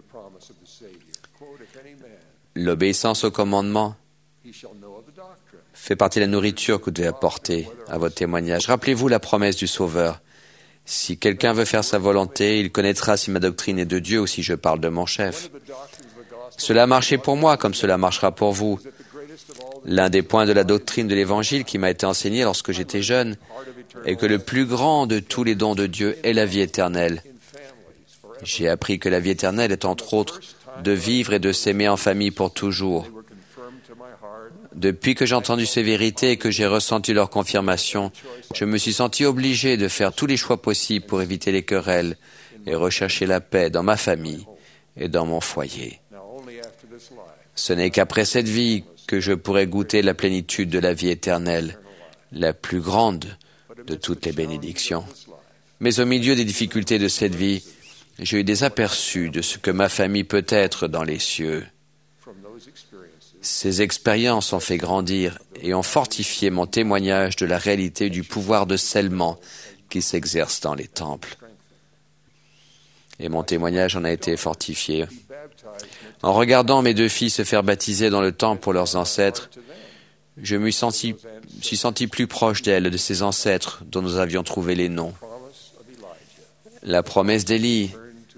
L'obéissance au commandement fait partie de la nourriture que vous devez apporter à votre témoignage. Rappelez-vous la promesse du Sauveur. Si quelqu'un veut faire sa volonté, il connaîtra si ma doctrine est de Dieu ou si je parle de mon chef. Cela a marché pour moi comme cela marchera pour vous. L'un des points de la doctrine de l'Évangile qui m'a été enseigné lorsque j'étais jeune est que le plus grand de tous les dons de Dieu est la vie éternelle. J'ai appris que la vie éternelle est entre autres de vivre et de s'aimer en famille pour toujours. Depuis que j'ai entendu ces vérités et que j'ai ressenti leur confirmation, je me suis senti obligé de faire tous les choix possibles pour éviter les querelles et rechercher la paix dans ma famille et dans mon foyer. Ce n'est qu'après cette vie que je pourrai goûter la plénitude de la vie éternelle, la plus grande de toutes les bénédictions. Mais au milieu des difficultés de cette vie, j'ai eu des aperçus de ce que ma famille peut être dans les cieux. Ces expériences ont fait grandir et ont fortifié mon témoignage de la réalité du pouvoir de scellement qui s'exerce dans les temples. Et mon témoignage en a été fortifié. En regardant mes deux filles se faire baptiser dans le temple pour leurs ancêtres, je me suis senti, suis senti plus proche d'elles, de ces ancêtres dont nous avions trouvé les noms. La promesse d'Élie,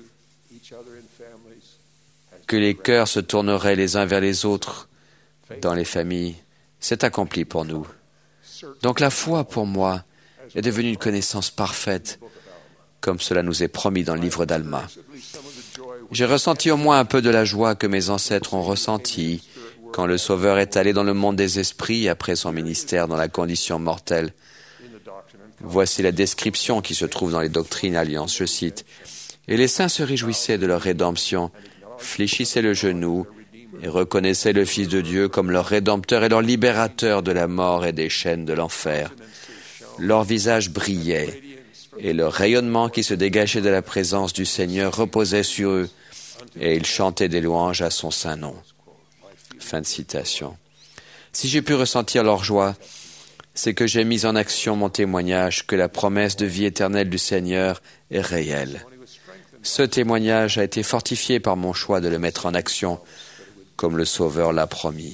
que les cœurs se tourneraient les uns vers les autres dans les familles, s'est accomplie pour nous. Donc la foi, pour moi, est devenue une connaissance parfaite, comme cela nous est promis dans le livre d'Alma. J'ai ressenti au moins un peu de la joie que mes ancêtres ont ressentie quand le Sauveur est allé dans le monde des esprits après son ministère dans la condition mortelle. Voici la description qui se trouve dans les doctrines alliances, je cite. « Et les saints se réjouissaient de leur rédemption, fléchissaient le genou et reconnaissaient le Fils de Dieu comme leur Rédempteur et leur Libérateur de la mort et des chaînes de l'enfer. Leur visage brillait et le rayonnement qui se dégageait de la présence du Seigneur reposait sur eux et ils chantaient des louanges à son saint nom. » Fin de citation. Si j'ai pu ressentir leur joie, c'est que j'ai mis en action mon témoignage que la promesse de vie éternelle du Seigneur est réelle. Ce témoignage a été fortifié par mon choix de le mettre en action, comme le Sauveur l'a promis.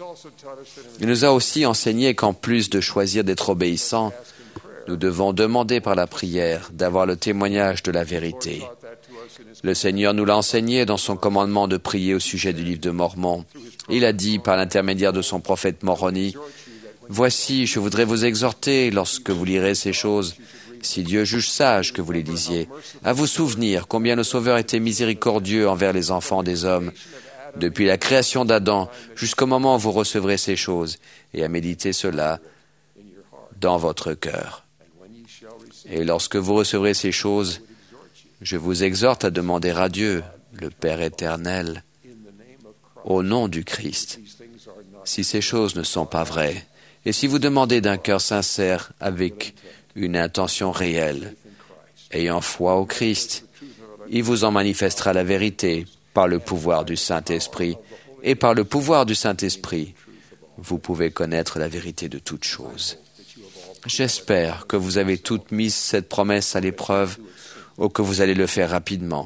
Il nous a aussi enseigné qu'en plus de choisir d'être obéissants, nous devons demander par la prière d'avoir le témoignage de la vérité. Le Seigneur nous l'a enseigné dans son commandement de prier au sujet du livre de Mormon. Il a dit par l'intermédiaire de son prophète Moroni, « Voici, je voudrais vous exhorter, lorsque vous lirez ces choses, si Dieu juge sage que vous les lisiez, à vous souvenir combien le Sauveur était miséricordieux envers les enfants des hommes, depuis la création d'Adam jusqu'au moment où vous recevrez ces choses, et à méditer cela dans votre cœur. Et lorsque vous recevrez ces choses, je vous exhorte à demander à Dieu, le Père éternel, au nom du Christ, si ces choses ne sont pas vraies, et si vous demandez d'un cœur sincère avec une intention réelle, ayant foi au Christ, il vous en manifestera la vérité par le pouvoir du Saint-Esprit, et par le pouvoir du Saint-Esprit, vous pouvez connaître la vérité de toutes choses. J'espère que vous avez toutes mis cette promesse à l'épreuve ou que vous allez le faire rapidement.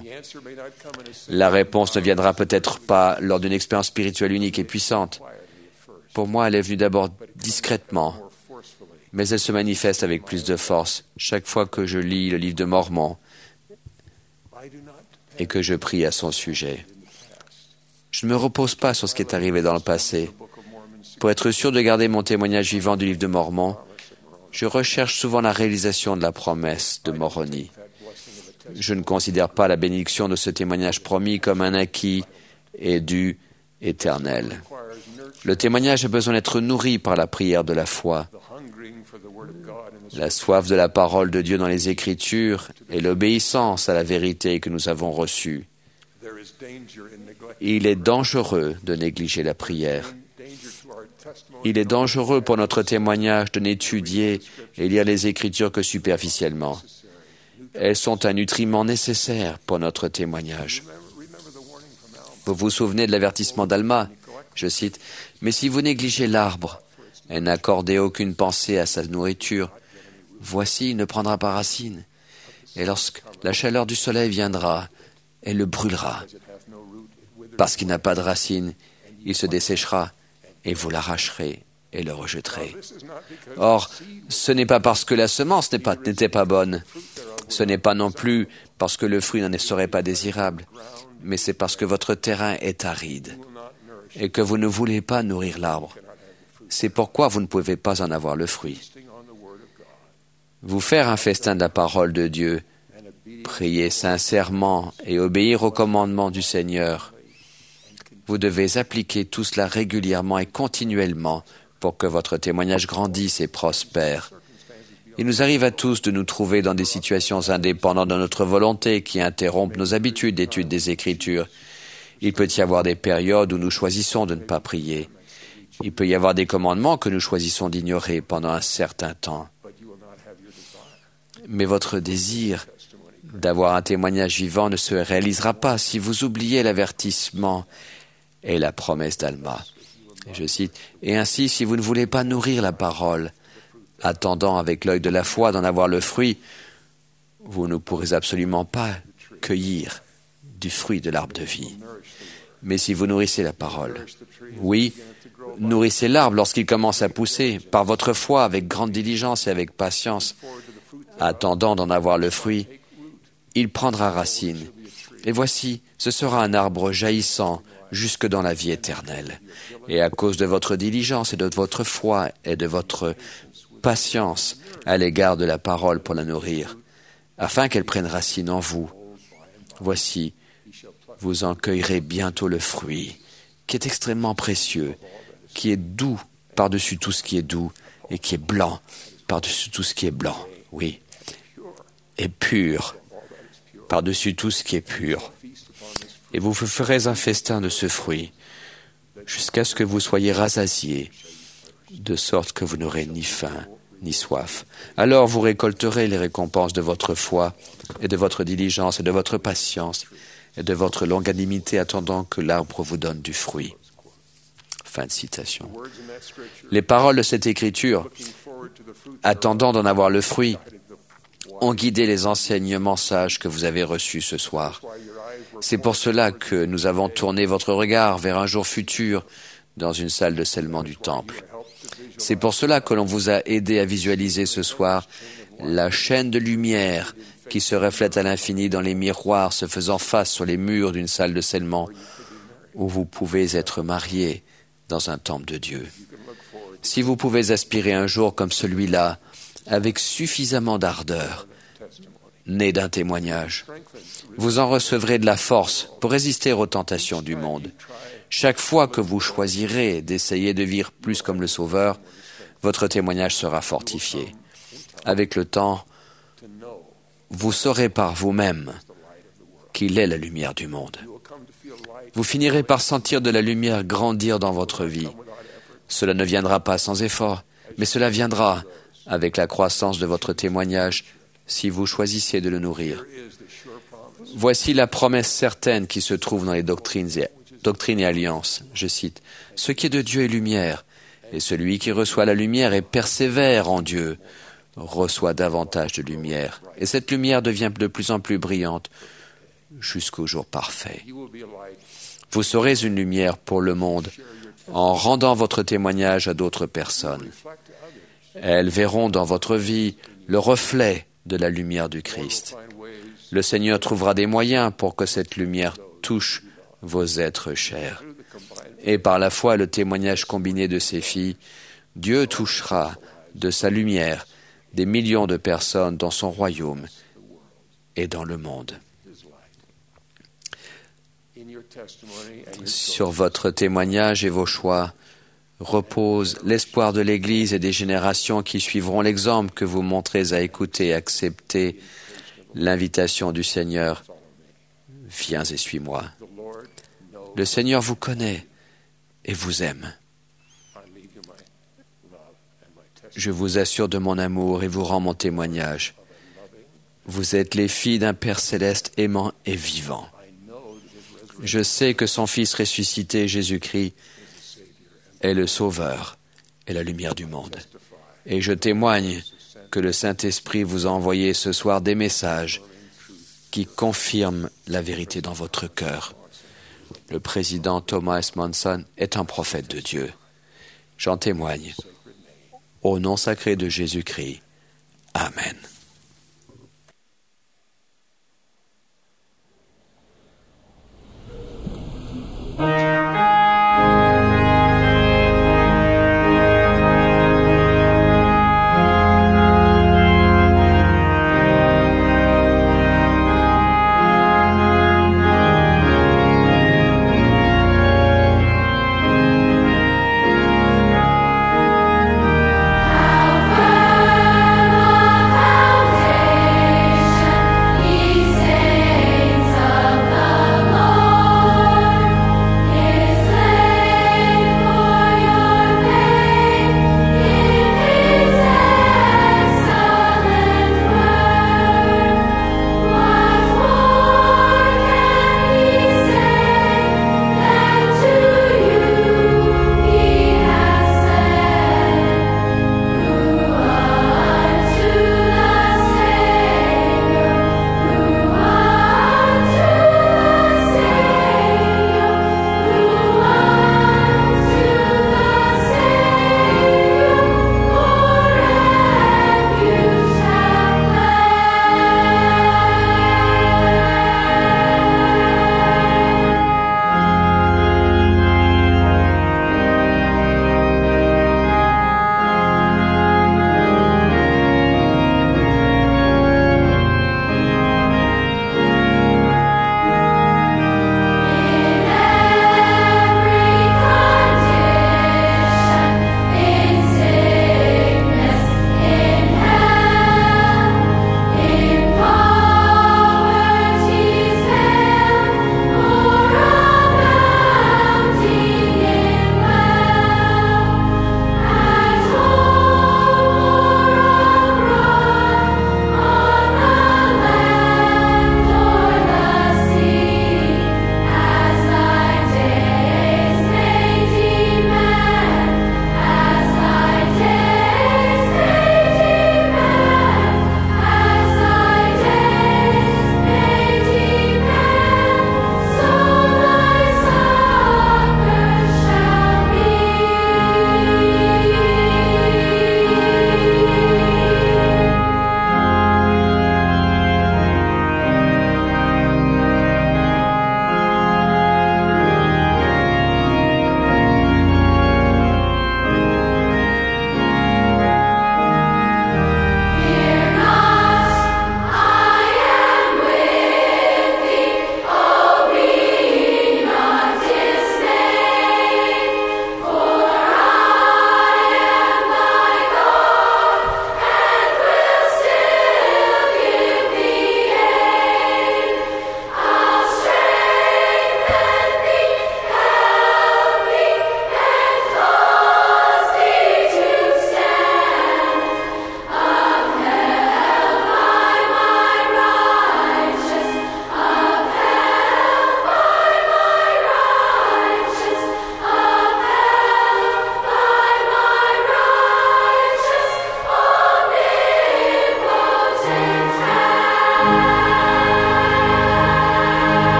La réponse ne viendra peut-être pas lors d'une expérience spirituelle unique et puissante. Pour moi, elle est venue d'abord discrètement, mais elle se manifeste avec plus de force chaque fois que je lis le livre de Mormon et que je prie à son sujet. Je ne me repose pas sur ce qui est arrivé dans le passé. Pour être sûr de garder mon témoignage vivant du livre de Mormon, Je recherche souvent la réalisation de la promesse de Moroni. Je ne considère pas la bénédiction de ce témoignage promis comme un acquis et dû éternel. Le témoignage a besoin d'être nourri par la prière de la foi. La soif de la parole de Dieu dans les Écritures et l'obéissance à la vérité que nous avons reçue. Il est dangereux de négliger la prière. Il est dangereux pour notre témoignage de n'étudier et lire les Écritures que superficiellement. Elles sont un nutriment nécessaire pour notre témoignage. Vous vous souvenez de l'avertissement d'Alma? Je cite, « Mais si vous négligez l'arbre et n'accordez aucune pensée à sa nourriture, voici, il ne prendra pas racine. Et lorsque la chaleur du soleil viendra, elle le brûlera. Parce qu'il n'a pas de racine, il se desséchera, et vous l'arracherez et le rejetterez. » Or, ce n'est pas parce que la semence n'est pas, n'était pas bonne, ce n'est pas non plus parce que le fruit n'en serait pas désirable, mais c'est parce que votre terrain est aride et que vous ne voulez pas nourrir l'arbre. C'est pourquoi vous ne pouvez pas en avoir le fruit. Vous faire un festin de la parole de Dieu, prier sincèrement et obéir aux commandements du Seigneur. Vous devez appliquer tout cela régulièrement et continuellement pour que votre témoignage grandisse et prospère. Il nous arrive à tous de nous trouver dans des situations indépendantes de notre volonté qui interrompent nos habitudes d'étude des Écritures. Il peut y avoir des périodes où nous choisissons de ne pas prier. Il peut y avoir des commandements que nous choisissons d'ignorer pendant un certain temps. Mais votre désir d'avoir un témoignage vivant ne se réalisera pas si vous oubliez l'avertissement et la promesse d'Alma. Je cite, « Et ainsi, si vous ne voulez pas nourrir la parole, attendant avec l'œil de la foi d'en avoir le fruit, vous ne pourrez absolument pas cueillir du fruit de l'arbre de vie. Mais si vous nourrissez la parole, oui, nourrissez l'arbre lorsqu'il commence à pousser, par votre foi, avec grande diligence et avec patience, attendant d'en avoir le fruit, il prendra racine. Et voici, ce sera un arbre jaillissant jusque dans la vie éternelle. Et à cause de votre diligence et de votre foi et de votre patience à l'égard de la parole pour la nourrir, afin qu'elle prenne racine en vous, voici, vous en cueillerez bientôt le fruit, qui est extrêmement précieux, qui est doux par-dessus tout ce qui est doux, et qui est blanc par-dessus tout ce qui est blanc, oui, et pur par-dessus tout ce qui est pur. Et vous vous ferez un festin de ce fruit, jusqu'à ce que vous soyez rassasiés, de sorte que vous n'aurez ni faim, ni soif. Alors vous récolterez les récompenses de votre foi, et de votre diligence, et de votre patience, et de votre longanimité, attendant que l'arbre vous donne du fruit. Fin de citation. Les paroles de cette écriture, attendant d'en avoir le fruit, ont guidé les enseignements sages que vous avez reçus ce soir. C'est pour cela que nous avons tourné votre regard vers un jour futur dans une salle de scellement du temple. C'est pour cela que l'on vous a aidé à visualiser ce soir la chaîne de lumière qui se reflète à l'infini dans les miroirs se faisant face sur les murs d'une salle de scellement où vous pouvez être mariés dans un temple de Dieu. Si vous pouvez aspirer un jour comme celui-là, avec suffisamment d'ardeur, né d'un témoignage, vous en recevrez de la force pour résister aux tentations du monde. Chaque fois que vous choisirez d'essayer de vivre plus comme le Sauveur, votre témoignage sera fortifié. Avec le temps, vous saurez par vous-même qu'il est la lumière du monde. Vous finirez par sentir de la lumière grandir dans votre vie. Cela ne viendra pas sans effort, mais cela viendra avec la croissance de votre témoignage si vous choisissez de le nourrir. Voici la promesse certaine qui se trouve dans les doctrines et, doctrines et alliances. Je cite, « Ce qui est de Dieu est lumière, et celui qui reçoit la lumière et persévère en Dieu reçoit davantage de lumière, et cette lumière devient de plus en plus brillante jusqu'au jour parfait. Vous serez une lumière pour le monde en rendant votre témoignage à d'autres personnes. Elles verront dans votre vie le reflet de la lumière du Christ. Le Seigneur trouvera des moyens pour que cette lumière touche vos êtres chers. Et par la foi et le témoignage combiné de ses filles, Dieu touchera de sa lumière des millions de personnes dans son royaume et dans le monde. Sur votre témoignage et vos choix repose l'espoir de l'Église et des générations qui suivront l'exemple que vous montrez à écouter et accepter l'invitation du Seigneur. Viens et suis-moi. Le Seigneur vous connaît et vous aime. Je vous assure de mon amour et vous rends mon témoignage. Vous êtes les filles d'un Père céleste aimant et vivant. Je sais que son Fils ressuscité, Jésus-Christ, est le Sauveur et la lumière du monde. Et je témoigne que le Saint-Esprit vous a envoyé ce soir des messages qui confirment la vérité dans votre cœur. Le président Thomas S. Monson est un prophète de Dieu. J'en témoigne. Au nom sacré de Jésus-Christ. Amen. How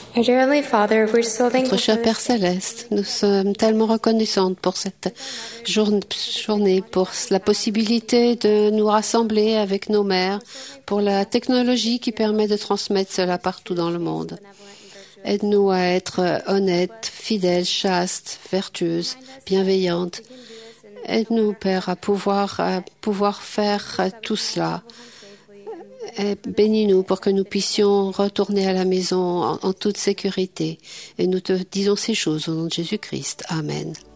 Our dear Heavenly Father, we're so Notre thankful cher for Père this. Céleste, nous sommes tellement reconnaissantes pour cette jour- journée, pour la possibilité de nous rassembler avec nos mères, pour la technologie qui permet de transmettre cela partout dans le monde. Aide-nous à être honnêtes, fidèles, chastes, vertueuses, bienveillantes. Aide-nous, Père, à pouvoir, à pouvoir faire tout cela. Et bénis-nous pour que nous puissions retourner à la maison en, en toute sécurité. Et nous te disons ces choses au nom de Jésus-Christ. Amen.